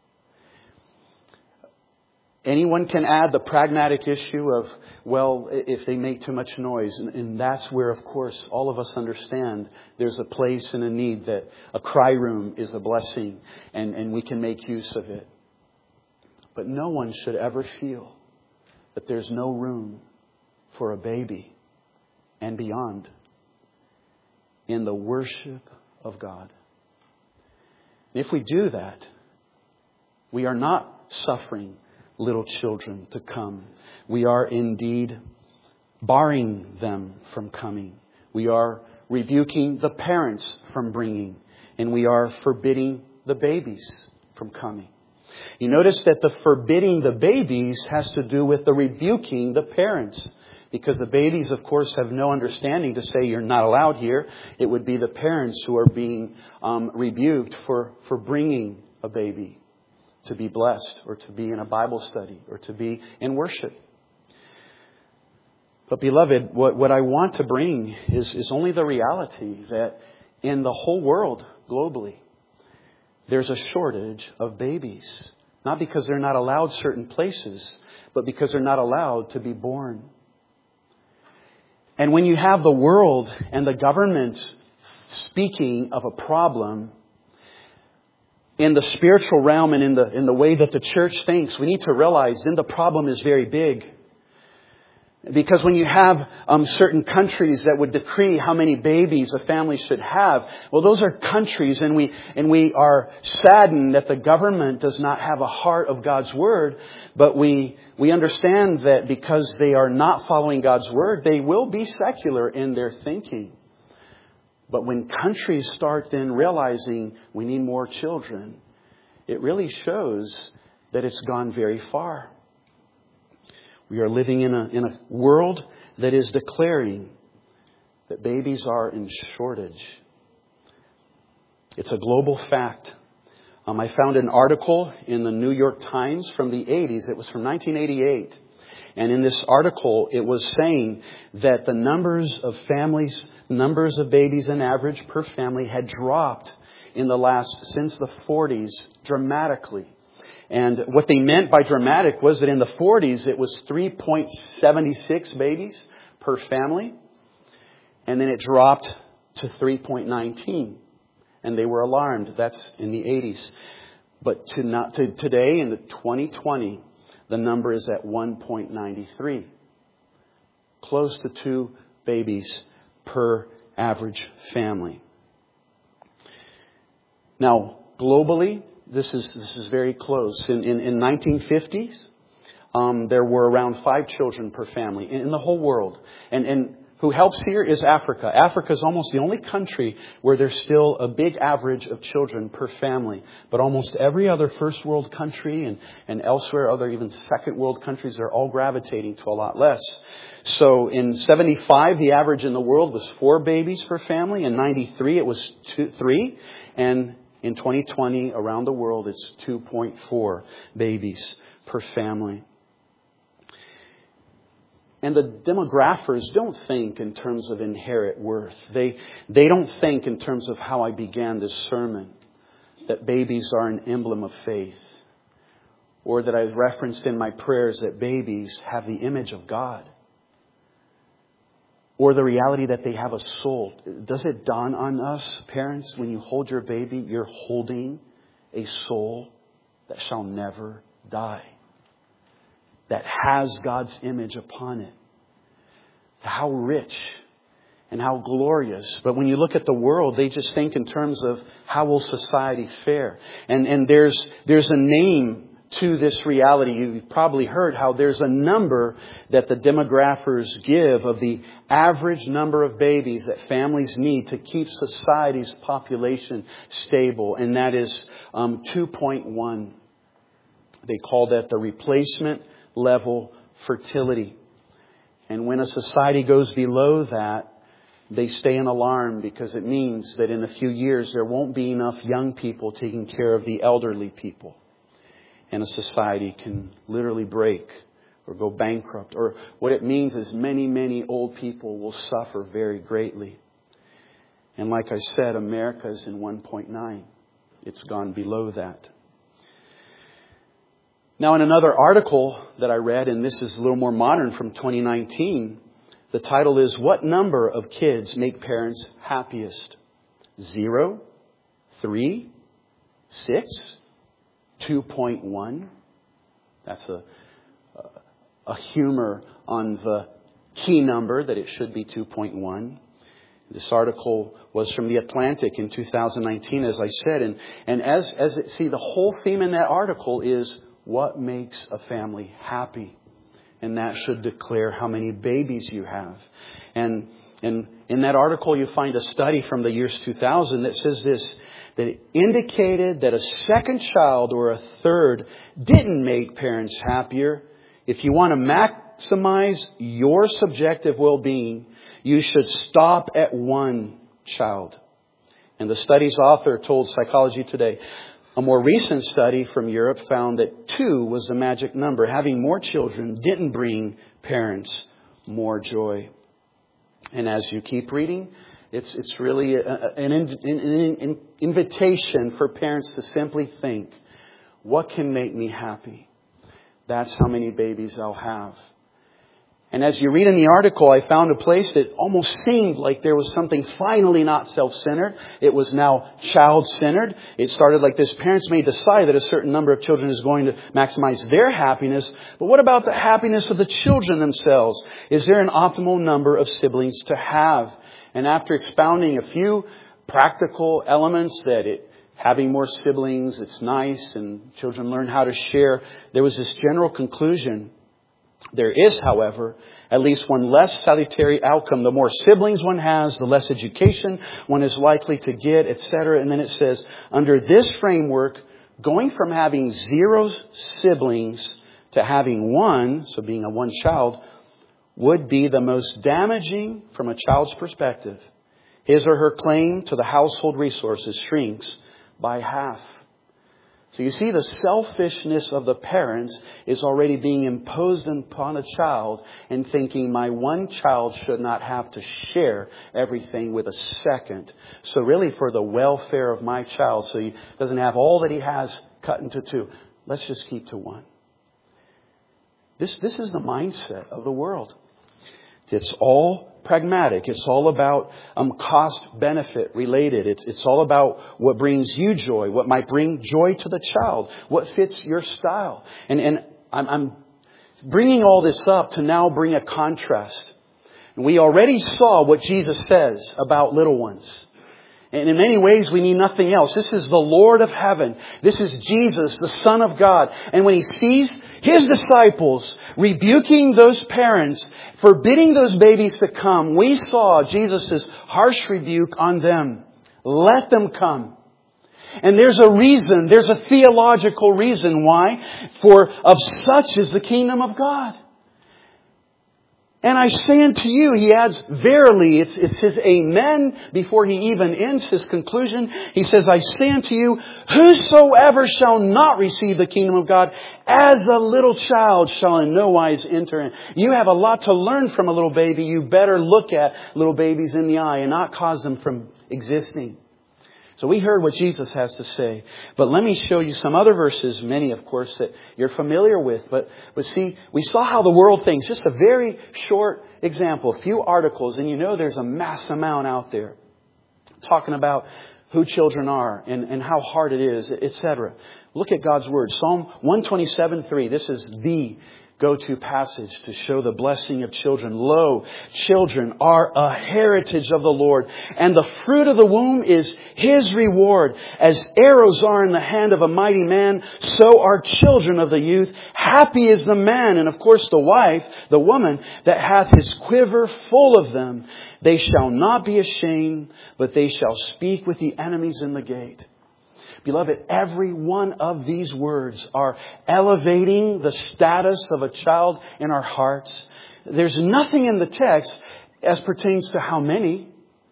Anyone can add the pragmatic issue of, well, if they make too much noise. And that's where, of course, all of us understand there's a place and a need that a cry room is a blessing and we can make use of it. But no one should ever feel that there's no room for a baby and beyond in the worship of God. And if we do that, we are not suffering little children to come. We are indeed barring them from coming. We are rebuking the parents from bringing, and we are forbidding the babies from coming. You notice that the forbidding the babies has to do with the rebuking the parents. Because the babies, of course, have no understanding to say you're not allowed here. It would be the parents who are being rebuked for bringing a baby to be blessed, or to be in a Bible study, or to be in worship. But beloved, what I want to bring is only the reality that in the whole world, globally, there's a shortage of babies. Not because they're not allowed certain places, but because they're not allowed to be born. And when you have the world and the government speaking of a problem in the spiritual realm and in the way that the church thinks, we need to realize then the problem is very big. Because when you have certain countries that would decree how many babies a family should have, well, those are countries, and we are saddened that the government does not have a heart of God's Word. But we understand that because they are not following God's Word, they will be secular in their thinking. But when countries start then realizing we need more children, it really shows that it's gone very far. We are living in a world that is declaring that babies are in shortage. It's a global fact. I found an article in the New York Times from the 80s. It was from 1988. And in this article, it was saying that the numbers of babies on average per family had dropped since the 40s dramatically. And what they meant by dramatic was that in the 40s, it was 3.76 babies per family. And then it dropped to 3.19. And they were alarmed. That's in the 80s. But today, in the 2020, the number is at 1.93. Close to 2 babies per average family. Now, globally, this is very close. In 1950s, there were around 5 children per family in the whole world. And who helps here is Africa. Africa is almost the only country where there's still a big average of children per family. But almost every other first world country and elsewhere, other even second world countries, are all gravitating to a lot less. So in 75, the average in the world was 4 babies per family. In 93, it was 3. And in 2020, around the world, it's 2.4 babies per family. And the demographers don't think in terms of inherent worth. They don't think in terms of how I began this sermon, that babies are an emblem of faith. Or that I've referenced in my prayers that babies have the image of God. Or the reality that they have a soul. Does it dawn on us, parents, when you hold your baby, you're holding a soul that shall never die? That has God's image upon it. How rich and how glorious. But when you look at the world, they just think in terms of how will society fare. And there's a name to this reality. You've probably heard how there's a number that the demographers give of the average number of babies that families need to keep society's population stable. And that is 2.1. They call that the replacement level fertility. And when a society goes below that, they stay in alarm, because it means that in a few years there won't be enough young people taking care of the elderly people. And a society can literally break or go bankrupt. Or what it means is many, many old people will suffer very greatly. And like I said, America is in 1.9. It's gone below that. Now, in another article that I read, and this is a little more modern from 2019, the title is, "What number of kids make parents happiest? 0, 3, 6, 2.1. That's a humor on the key number that it should be 2.1. This article was from The Atlantic in 2019, as I said. And the whole theme in that article is what makes a family happy. And that should declare how many babies you have. And in that article, you find a study from the years 2000 that says this, that it indicated that a second child or a third didn't make parents happier. If you want to maximize your subjective well-being, you should stop at one child. And the study's author told Psychology Today, a more recent study from Europe found that 2 was the magic number. Having more children didn't bring parents more joy. And as you keep reading, it's really an invitation for parents to simply think, what can make me happy? That's how many babies I'll have. And as you read in the article, I found a place that almost seemed like there was something finally not self-centered. It was now child-centered. It started like this. Parents may decide that a certain number of children is going to maximize their happiness. But what about the happiness of the children themselves? Is there an optimal number of siblings to have? And after expounding a few practical elements that having more siblings, it's nice and children learn how to share, there was this general conclusion. There is, however, at least one less salutary outcome. The more siblings one has, the less education one is likely to get, etc. And then it says, under this framework, going from having 0 siblings to having 1, so being a one child, would be the most damaging from a child's perspective. His or her claim to the household resources shrinks by half. So you see, the selfishness of the parents is already being imposed upon a child and thinking my one child should not have to share everything with a second. So really for the welfare of my child, so he doesn't have all that he has cut into 2, let's just keep to 1. This is the mindset of the world. It's all pragmatic. It's all about cost-benefit related. It's all about what brings you joy, what might bring joy to the child, what fits your style. And I'm bringing all this up to now bring a contrast. And we already saw what Jesus says about little ones. And in many ways, we need nothing else. This is the Lord of heaven. This is Jesus, the Son of God. And when He sees His disciples rebuking those parents, forbidding those babies to come, we saw Jesus' harsh rebuke on them. Let them come. And there's a reason, there's a theological reason why. For of such is the kingdom of God. And I say unto you, he adds, verily, it's his amen before he even ends his conclusion. He says, I say unto you, whosoever shall not receive the kingdom of God as a little child shall in no wise enter in. You have a lot to learn from a little baby. You better look at little babies in the eye and not cause them from existing. So we heard what Jesus has to say. But let me show you some other verses, many, of course, that you're familiar with. But see, we saw how the world thinks. Just a very short example, a few articles, and you know there's a mass amount out there talking about who children are and how hard it is, etc. Look at God's Word. Psalm 127:3. This is the go-to passage to show the blessing of children. Lo, children are a heritage of the Lord, and the fruit of the womb is His reward. As arrows are in the hand of a mighty man, so are children of the youth. Happy is the man, and of course the wife, the woman, that hath his quiver full of them. They shall not be ashamed, but they shall speak with the enemies in the gate. Beloved, every one of these words are elevating the status of a child in our hearts. There's nothing in the text as pertains to how many.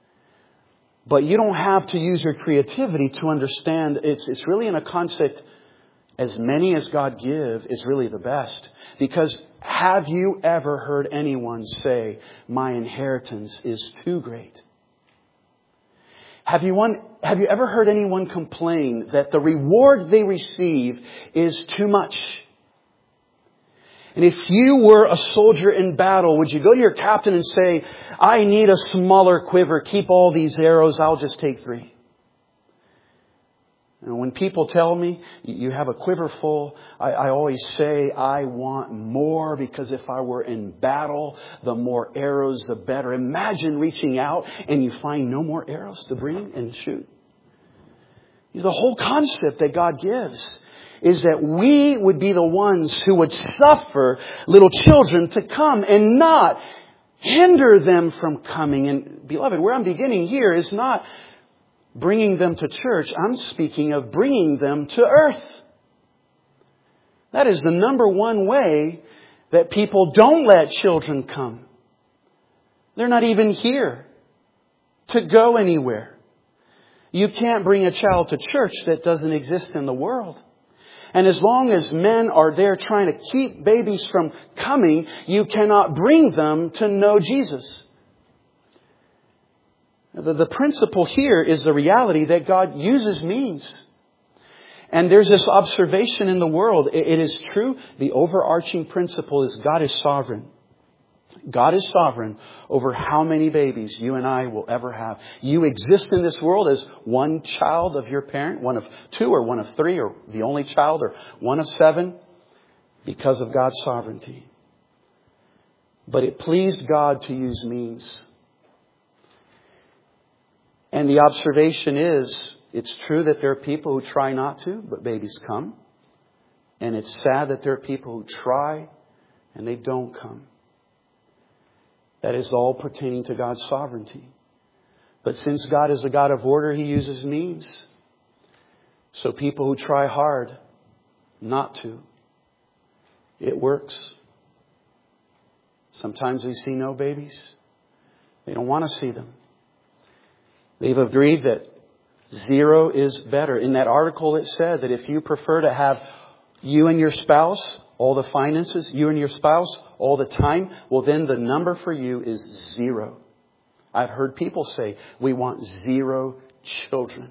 But you don't have to use your creativity to understand. It's really in a concept, as many as God give is really the best. Because have you ever heard anyone say, my inheritance is too great? Have you ever heard anyone complain that the reward they receive is too much? And if you were a soldier in battle, would you go to your captain and say, I need a smaller quiver. Keep all these arrows. I'll just take 3. And when people tell me you have a quiver full, I always say I want more, because if I were in battle, the more arrows, the better. Imagine reaching out and you find no more arrows to bring and shoot. The whole concept that God gives. is that we would be the ones who would suffer little children to come and not hinder them from coming. And beloved, where I'm beginning here is not bringing them to church. I'm speaking of bringing them to earth. That is the number one way that people don't let children come. They're not even here to go anywhere. You can't bring a child to church that doesn't exist in the world. And as long as men are there trying to keep babies from coming, you cannot bring them to know Jesus. The principle here is the reality that God uses means. And there's this observation in the world. It is true. The overarching principle is God is sovereign. God is sovereign over how many babies you and I will ever have. You exist in this world as one child of your parent, one of two or one of three, or the only child, or one of seven, because of God's sovereignty. But it pleased God to use means. And the observation is, it's true that there are people who try not to, but babies come. And it's sad that there are people who try and they don't come. That is all pertaining to God's sovereignty. But since God is a God of order, He uses means. So people who try hard not to, it works. Sometimes they see no babies. They don't want to see them. They've agreed that 0 is better. In that article it said that if you prefer to have you and your spouse, all the finances, you and your spouse, all the time, well then the number for you is 0. I've heard people say, we want 0 children.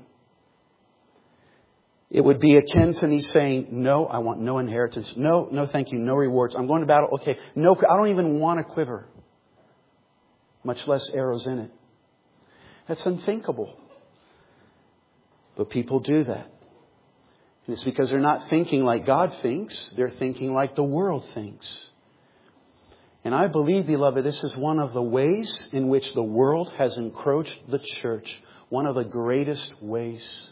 It would be akin to me saying, no, I want no inheritance. No, thank you, no rewards. I'm going to battle. Okay, no, I don't even want a quiver, much less arrows in it. That's unthinkable. But people do that. And it's because they're not thinking like God thinks. They're thinking like the world thinks. And I believe, beloved, this is one of the ways in which the world has encroached the church. One of the greatest ways.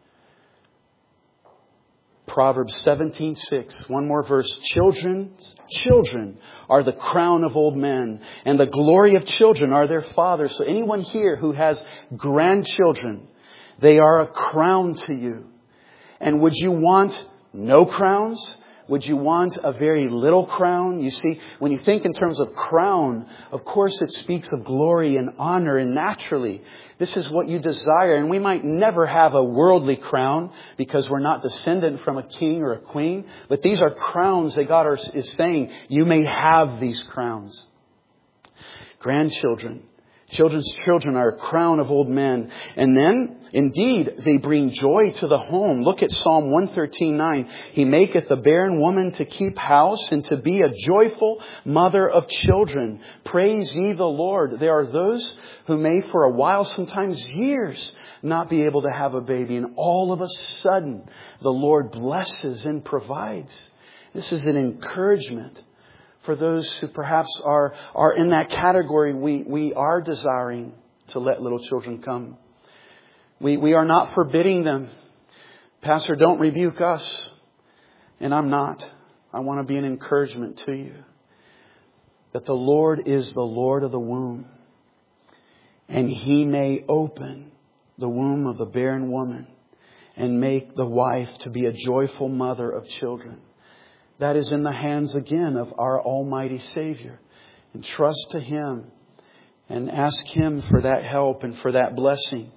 Proverbs 17:6, one more verse. Children are the crown of old men, and the glory of children are their fathers. So anyone here who has grandchildren, they are a crown to you. And would you want no crowns? Would you want a very little crown? You see, when you think in terms of crown, of course it speaks of glory and honor, and naturally, this is what you desire. And we might never have a worldly crown because we're not descendant from a king or a queen. But these are crowns that God is saying, you may have these crowns. Grandchildren. Children's children are a crown of old men. And then, indeed, they bring joy to the home. Look at Psalm 113:9. He maketh the barren woman to keep house and to be a joyful mother of children. Praise ye the Lord. There are those who may for a while, sometimes years, not be able to have a baby. And all of a sudden, the Lord blesses and provides. This is an encouragement. For those who perhaps are in that category, we are desiring to let little children come. We are not forbidding them. Pastor, don't rebuke us. And I'm not. I want to be an encouragement to you. That the Lord is the Lord of the womb. And He may open the womb of the barren woman and make the wife to be a joyful mother of children. That is in the hands again of our Almighty Savior. And trust to Him and ask Him for that help and for that blessing.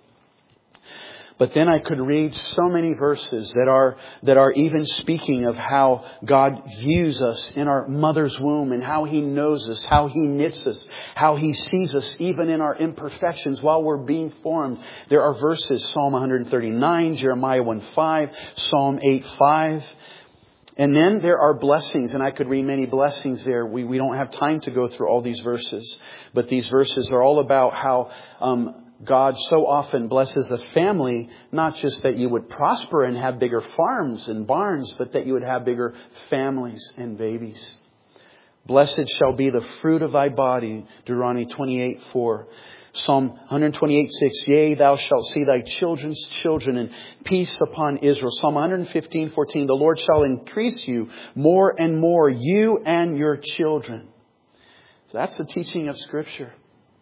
But then I could read so many verses that are even speaking of how God views us in our mother's womb and how He knows us, how He knits us, how He sees us even in our imperfections while we're being formed. There are verses, Psalm 139, Jeremiah 1:5, Psalm 8:5. And then there are blessings, and I could read many blessings there. We don't have time to go through all these verses. But these verses are all about how God so often blesses a family, not just that you would prosper and have bigger farms and barns, but that you would have bigger families and babies. Blessed shall be the fruit of thy body, Deuteronomy 28:4. Psalm 128:6, yea, thou shalt see thy children's children, and peace upon Israel. Psalm 115:14, the Lord shall increase you more and more, you and your children. So that's the teaching of Scripture.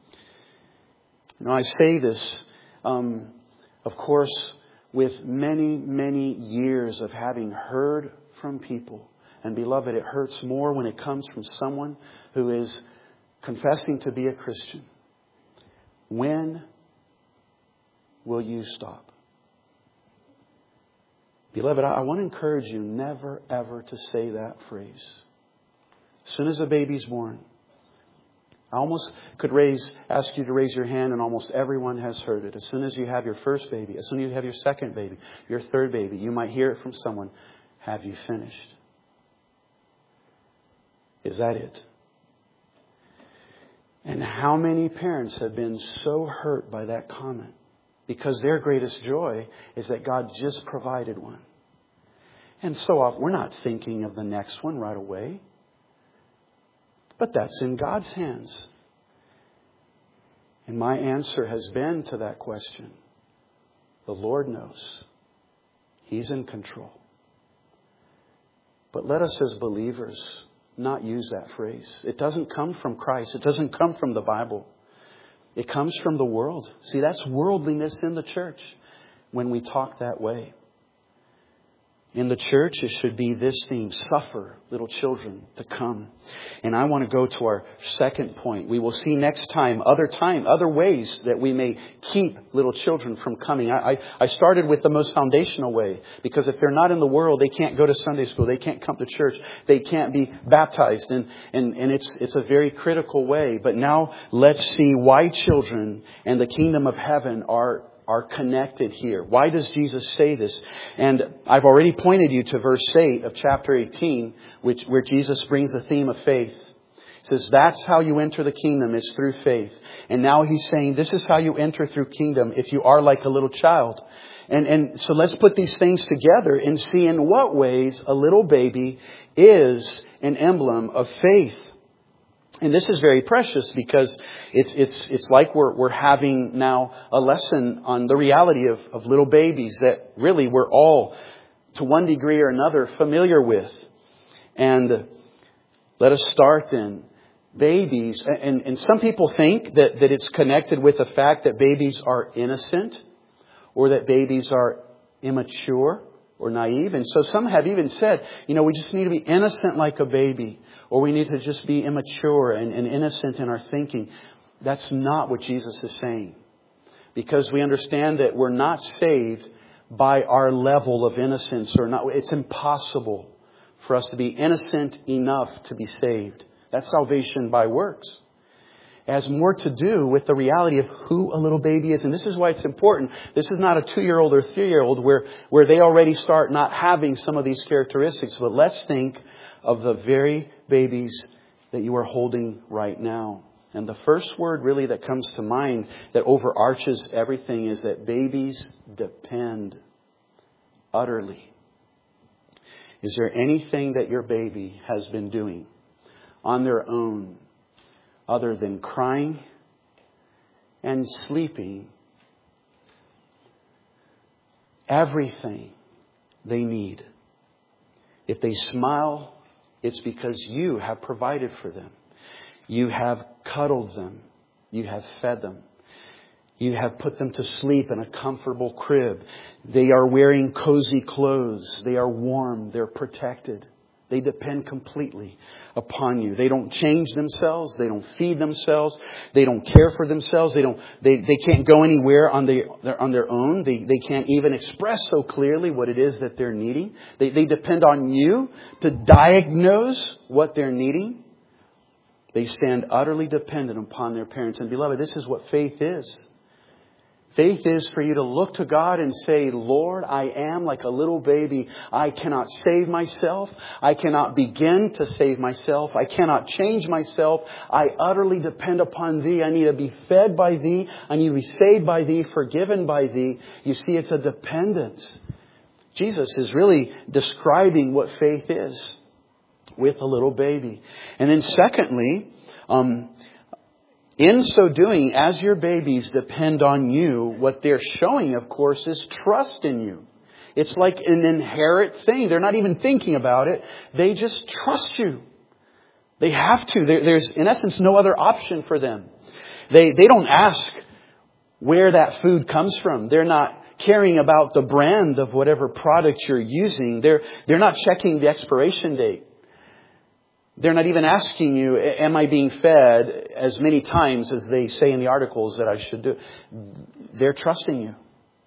I say this, of course, with many, many years of having heard from people. And beloved, it hurts more when it comes from someone who is confessing to be a Christian. When will you stop? Beloved, I want to encourage you never, ever to say that phrase. As soon as a baby's born, I almost could ask you to raise your hand, and almost everyone has heard it. As soon as you have your first baby, as soon as you have your second baby, your third baby, you might hear it from someone. Have you finished? Is that it? And how many parents have been so hurt by that comment? Because their greatest joy is that God just provided one. And so often, we're not thinking of the next one right away. But that's in God's hands. And my answer has been to that question, the Lord knows. He's in control. But let us as believers not use that phrase. It doesn't come from Christ. It doesn't come from the Bible. It comes from the world. See, that's worldliness in the church when we talk that way. In the church, it should be this theme: suffer little children to come. And I want to go to our second point. We will see next time other ways that we may keep little children from coming. I started with the most foundational way, because if they're not in the world, they can't go to Sunday school, they can't come to church, they can't be baptized, and it's a very critical way. But now let's see why children and the kingdom of heaven are connected here. Why does Jesus say this? And I've already pointed you to verse 8 of chapter 18, where Jesus brings the theme of faith. He says, that's how you enter the kingdom, is through faith. And now he's saying, this is how you enter through kingdom if you are like a little child. And so let's put these things together and see in what ways a little baby is an emblem of faith. And this is very precious, because it's like we're having now a lesson on the reality of little babies that really we're all, to one degree or another, familiar with. And let us start then. Babies, and some people think that it's connected with the fact that babies are innocent, or that babies are immature or naive. And so some have even said, we just need to be innocent like a baby, or we need to just be immature and innocent in our thinking. That's not what Jesus is saying. Because we understand that we're not saved by our level of innocence, or not. It's impossible for us to be innocent enough to be saved. That's salvation by works. It has more to do with the reality of who a little baby is. And this is why it's important. This is not a 2-year-old or 3-year-old where they already start not having some of these characteristics. But let's think of the very babies that you are holding right now. And the first word really that comes to mind that overarches everything is that babies depend utterly. Is there anything that your baby has been doing on their own other than crying and sleeping? Everything they need. If they smile, it's because you have provided for them. You have cuddled them. You have fed them. You have put them to sleep in a comfortable crib. They are wearing cozy clothes. They are warm. They're protected. They depend completely upon you. They don't change themselves. They don't feed themselves. They don't care for themselves. They can't go anywhere on their own. They can't even express so clearly what it is that they're needing. They depend on you to diagnose what they're needing. They stand utterly dependent upon their parents. And beloved, this is what faith is. Faith is for you to look to God and say, Lord, I am like a little baby. I cannot save myself. I cannot begin to save myself. I cannot change myself. I utterly depend upon Thee. I need to be fed by Thee. I need to be saved by Thee, forgiven by Thee. You see, it's a dependence. Jesus is really describing what faith is with a little baby. And then secondly, In so doing, as your babies depend on you, what they're showing, of course, is trust in you. It's like an inherent thing. They're not even thinking about it. They just trust you. They have to. There's, in essence, no other option for them. They don't ask where that food comes from. They're not caring about the brand of whatever product you're using. They're not checking the expiration date. They're not even asking you, am I being fed as many times as they say in the articles that I should do? They're trusting you.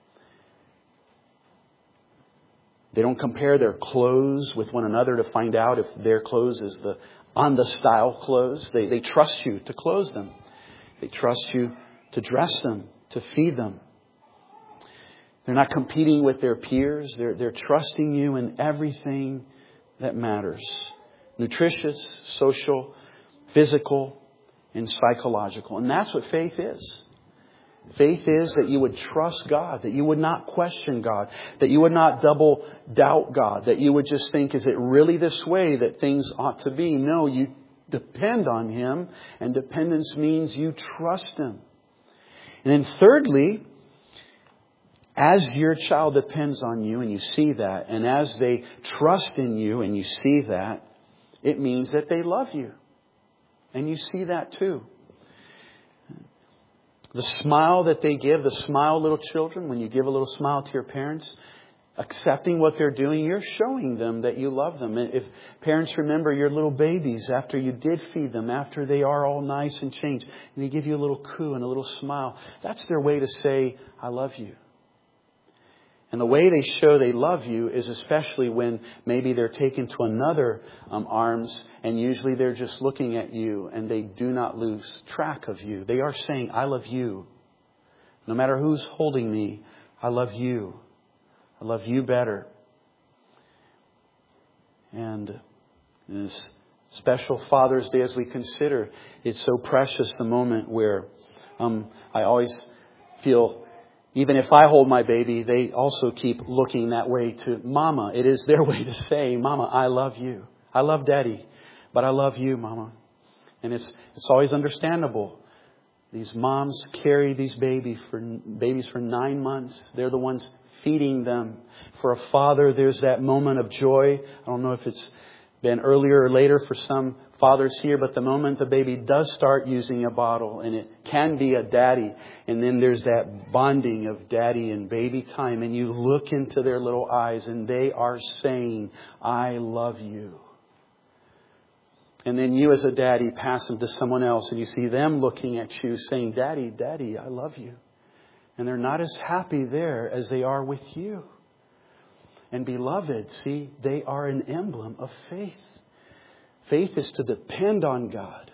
They don't compare their clothes with one another to find out if their clothes is the on the style clothes. They trust you to clothe them. They trust you to dress them, to feed them. They're not competing with their peers. They're trusting you in everything that matters. Nutritious, social, physical, and psychological. And that's what faith is. Faith is that you would trust God, that you would not question God, that you would not double doubt God, that you would just think, is it really this way that things ought to be? No, you depend on Him, and dependence means you trust Him. And then thirdly, as your child depends on you and you see that, and as they trust in you and you see that, it means that they love you. And you see that too. The smile that they give, the smile, little children, when you give a little smile to your parents, accepting what they're doing, you're showing them that you love them. And if parents remember your little babies after you did feed them, after they are all nice and changed, and they give you a little coo and a little smile, that's their way to say, I love you. And the way they show they love you is especially when maybe they're taken to another arms, and usually they're just looking at you and they do not lose track of you. They are saying, I love you. No matter who's holding me, I love you. I love you better. And this special Father's Day, as we consider, it's so precious, the moment where I always feel, even if I hold my baby, they also keep looking that way to Mama. It is their way to say, Mama, I love you. I love Daddy, but I love you, Mama. And it's always understandable. These moms carry these babies for 9 months. They're the ones feeding them. For a father, there's that moment of joy. I don't know if it's been earlier or later for some fathers here, but the moment the baby does start using a bottle, and it can be a daddy, and then there's that bonding of daddy and baby time, and you look into their little eyes and they are saying, I love you. And then you as a daddy pass them to someone else and you see them looking at you saying, Daddy, Daddy, I love you. And they're not as happy there as they are with you. And beloved, see, they are an emblem of faith. Faith is to depend on God.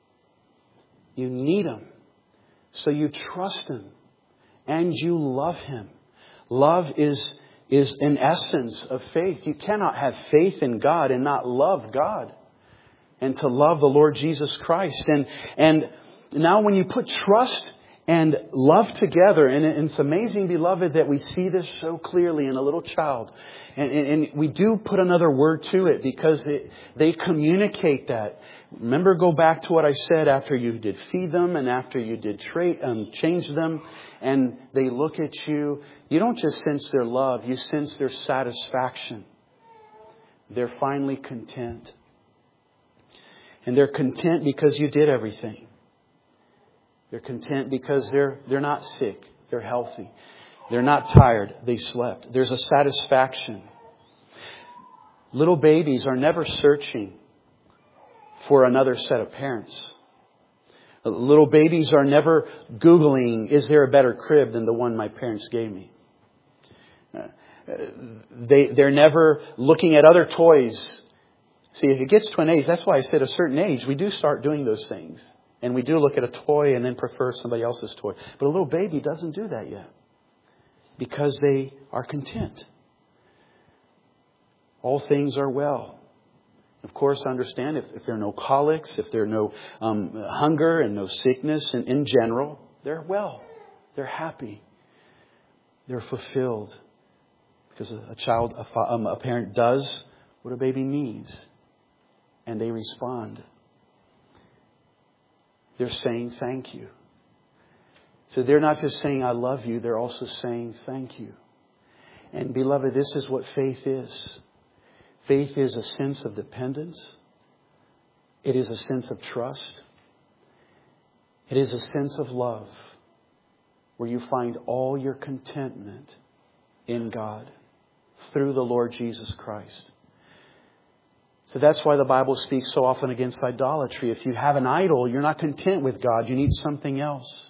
You need Him. So you trust Him. And you love Him. Love is an essence of faith. You cannot have faith in God and not love God. And to love the Lord Jesus Christ. And now when you put trust and love together, and it's amazing, beloved, that we see this so clearly in a little child. And we do put another word to it because they communicate that. Remember, go back to what I said after you did feed them and after you did change them. And they look at you. You don't just sense their love. You sense their satisfaction. They're finally content. And they're content because you did everything. They're content because they're not sick. They're healthy. They're not tired. They slept. There's a satisfaction. Little babies are never searching for another set of parents. Little babies are never Googling, is there a better crib than the one my parents gave me? They're never looking at other toys. See, if it gets to an age, that's why I said a certain age, we do start doing those things. And we do look at a toy and then prefer somebody else's toy. But a little baby doesn't do that yet. Because they are content. All things are well. Of course, understand if there are no colics, if there are no hunger and no sickness in general, they're well. They're happy. They're fulfilled. Because a parent does what a baby needs. And they respond. they're saying thank you. So they're not just saying I love you, they're also saying thank you. And beloved, this is what faith is. Faith is a sense of dependence. It is a sense of trust. It is a sense of love where you find all your contentment in God through the Lord Jesus Christ. So that's why the Bible speaks so often against idolatry. If you have an idol, you're not content with God. You need something else.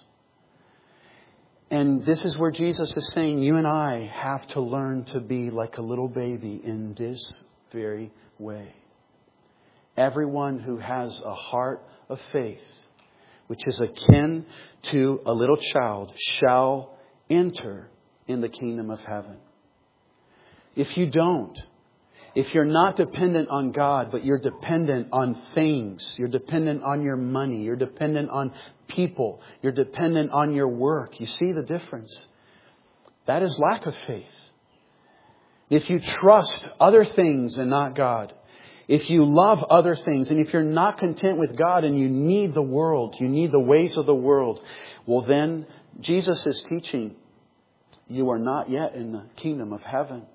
And this is where Jesus is saying you and I have to learn to be like a little baby in this very way. Everyone who has a heart of faith, which is akin to a little child, shall enter in the kingdom of heaven. If you don't, if you're not dependent on God, but you're dependent on things, you're dependent on your money, you're dependent on people, you're dependent on your work, you see the difference? That is lack of faith. If you trust other things and not God, if you love other things, and if you're not content with God and you need the world, you need the ways of the world, well then Jesus is teaching you are not yet in the kingdom of heaven.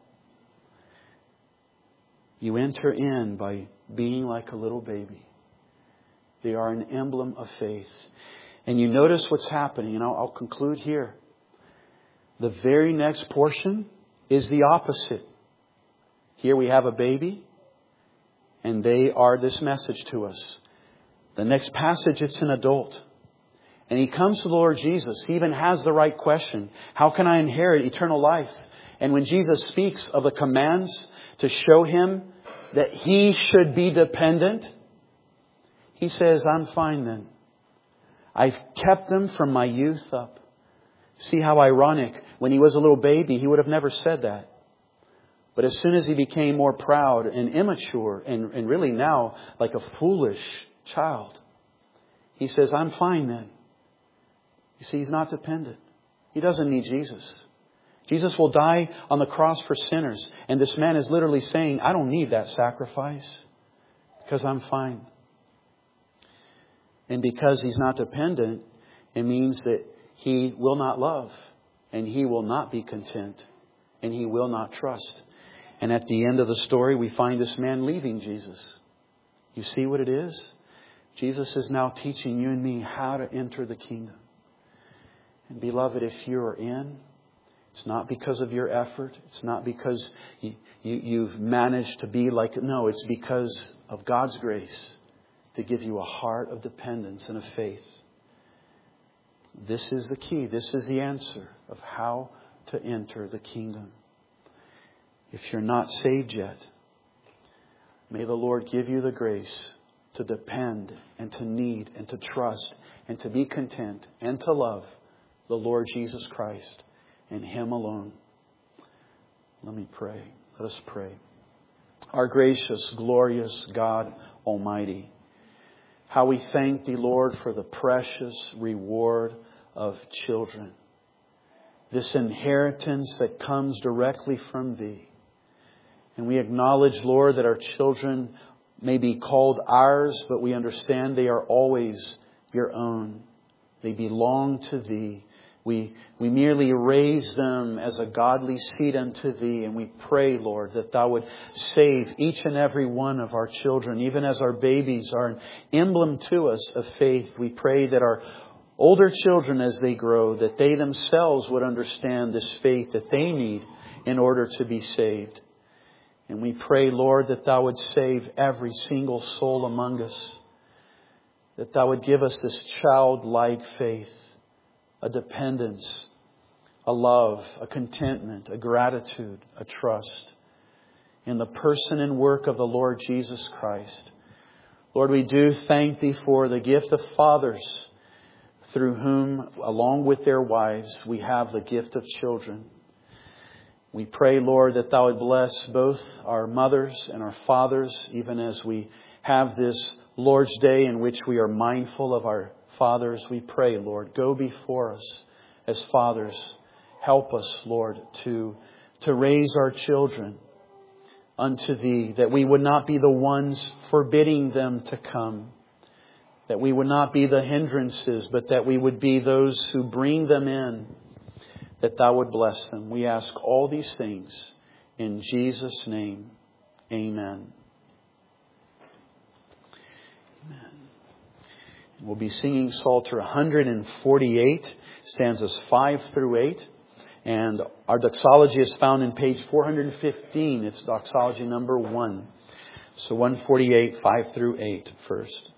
You enter in by being like a little baby. They are an emblem of faith. And you notice what's happening, and I'll conclude here. The very next portion is the opposite. Here we have a baby, and they are this message to us. The next passage, it's an adult. And he comes to the Lord Jesus. He even has the right question. How can I inherit eternal life? And when Jesus speaks of the commands to show him that he should be dependent, he says, I'm fine then. I've kept them from my youth up. See how ironic. When he was a little baby, he would have never said that. But as soon as he became more proud and immature and really now like a foolish child, he says, I'm fine then. You see, he's not dependent. He doesn't need Jesus. Jesus will die on the cross for sinners. And this man is literally saying, I don't need that sacrifice because I'm fine. And because he's not dependent, it means that he will not love and he will not be content and he will not trust. And at the end of the story, we find this man leaving Jesus. You see what it is? Jesus is now teaching you and me how to enter the kingdom. And beloved, if you're in, it's not because of your effort. It's not because you've managed to be like... No, it's because of God's grace to give you a heart of dependence and of faith. This is the key. This is the answer of how to enter the kingdom. If you're not saved yet, may the Lord give you the grace to depend and to need and to trust and to be content and to love the Lord Jesus Christ and Him alone. Let me pray. Let us pray. Our gracious, glorious God Almighty, how we thank Thee, Lord, for the precious reward of children. This inheritance that comes directly from Thee. And we acknowledge, Lord, that our children may be called ours, but we understand they are always Your own. They belong to Thee. We merely raise them as a godly seed unto Thee. And we pray, Lord, that Thou would save each and every one of our children. Even as our babies are an emblem to us of faith. We pray that our older children, as they grow, that they themselves would understand this faith that they need in order to be saved. And we pray, Lord, that Thou would save every single soul among us. That Thou would give us this childlike faith, a dependence, a love, a contentment, a gratitude, a trust in the person and work of the Lord Jesus Christ. Lord, we do thank Thee for the gift of fathers through whom, along with their wives, we have the gift of children. We pray, Lord, that Thou would bless both our mothers and our fathers, even as we have this Lord's Day in which we are mindful of our fathers. We pray, Lord, go before us as fathers. Help us, Lord, to raise our children unto Thee, that we would not be the ones forbidding them to come, that we would not be the hindrances, but that we would be those who bring them in, that Thou would bless them. We ask all these things in Jesus' name. Amen. Amen. We'll be singing Psalter 148, stanzas 5 through 8. And our doxology is found in page 415. It's doxology number 1. So 148, 5 through 8 first.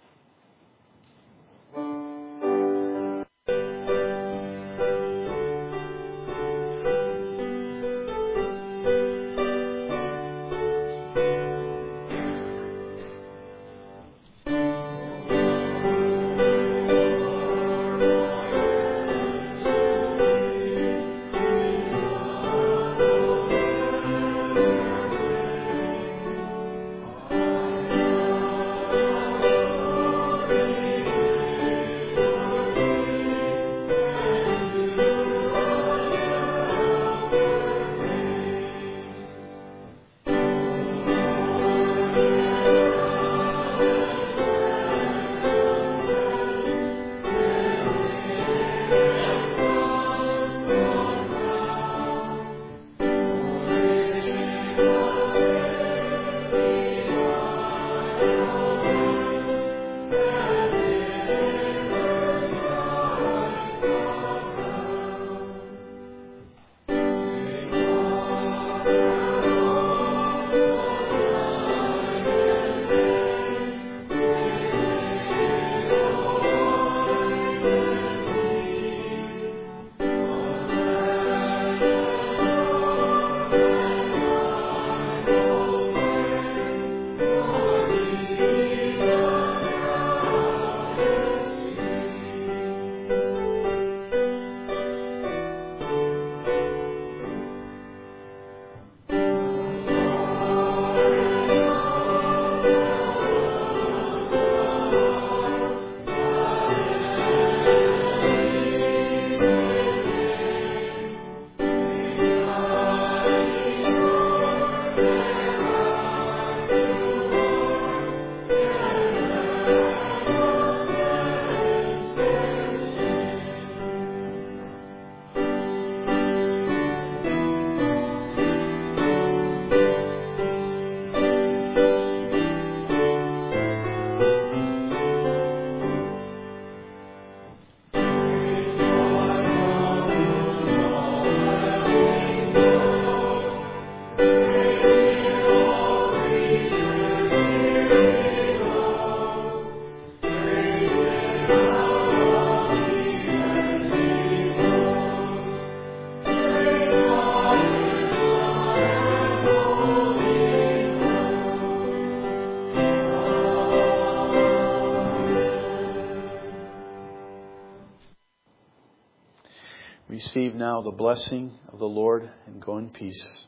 Receive now the blessing of the Lord and go in peace.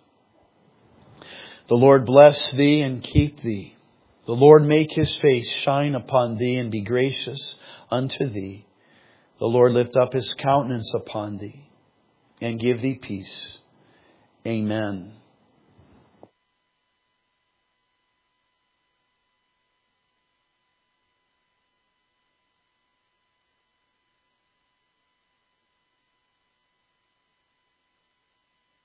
The Lord bless thee and keep thee. The Lord make His face shine upon thee and be gracious unto thee. The Lord lift up His countenance upon thee and give thee peace. Amen.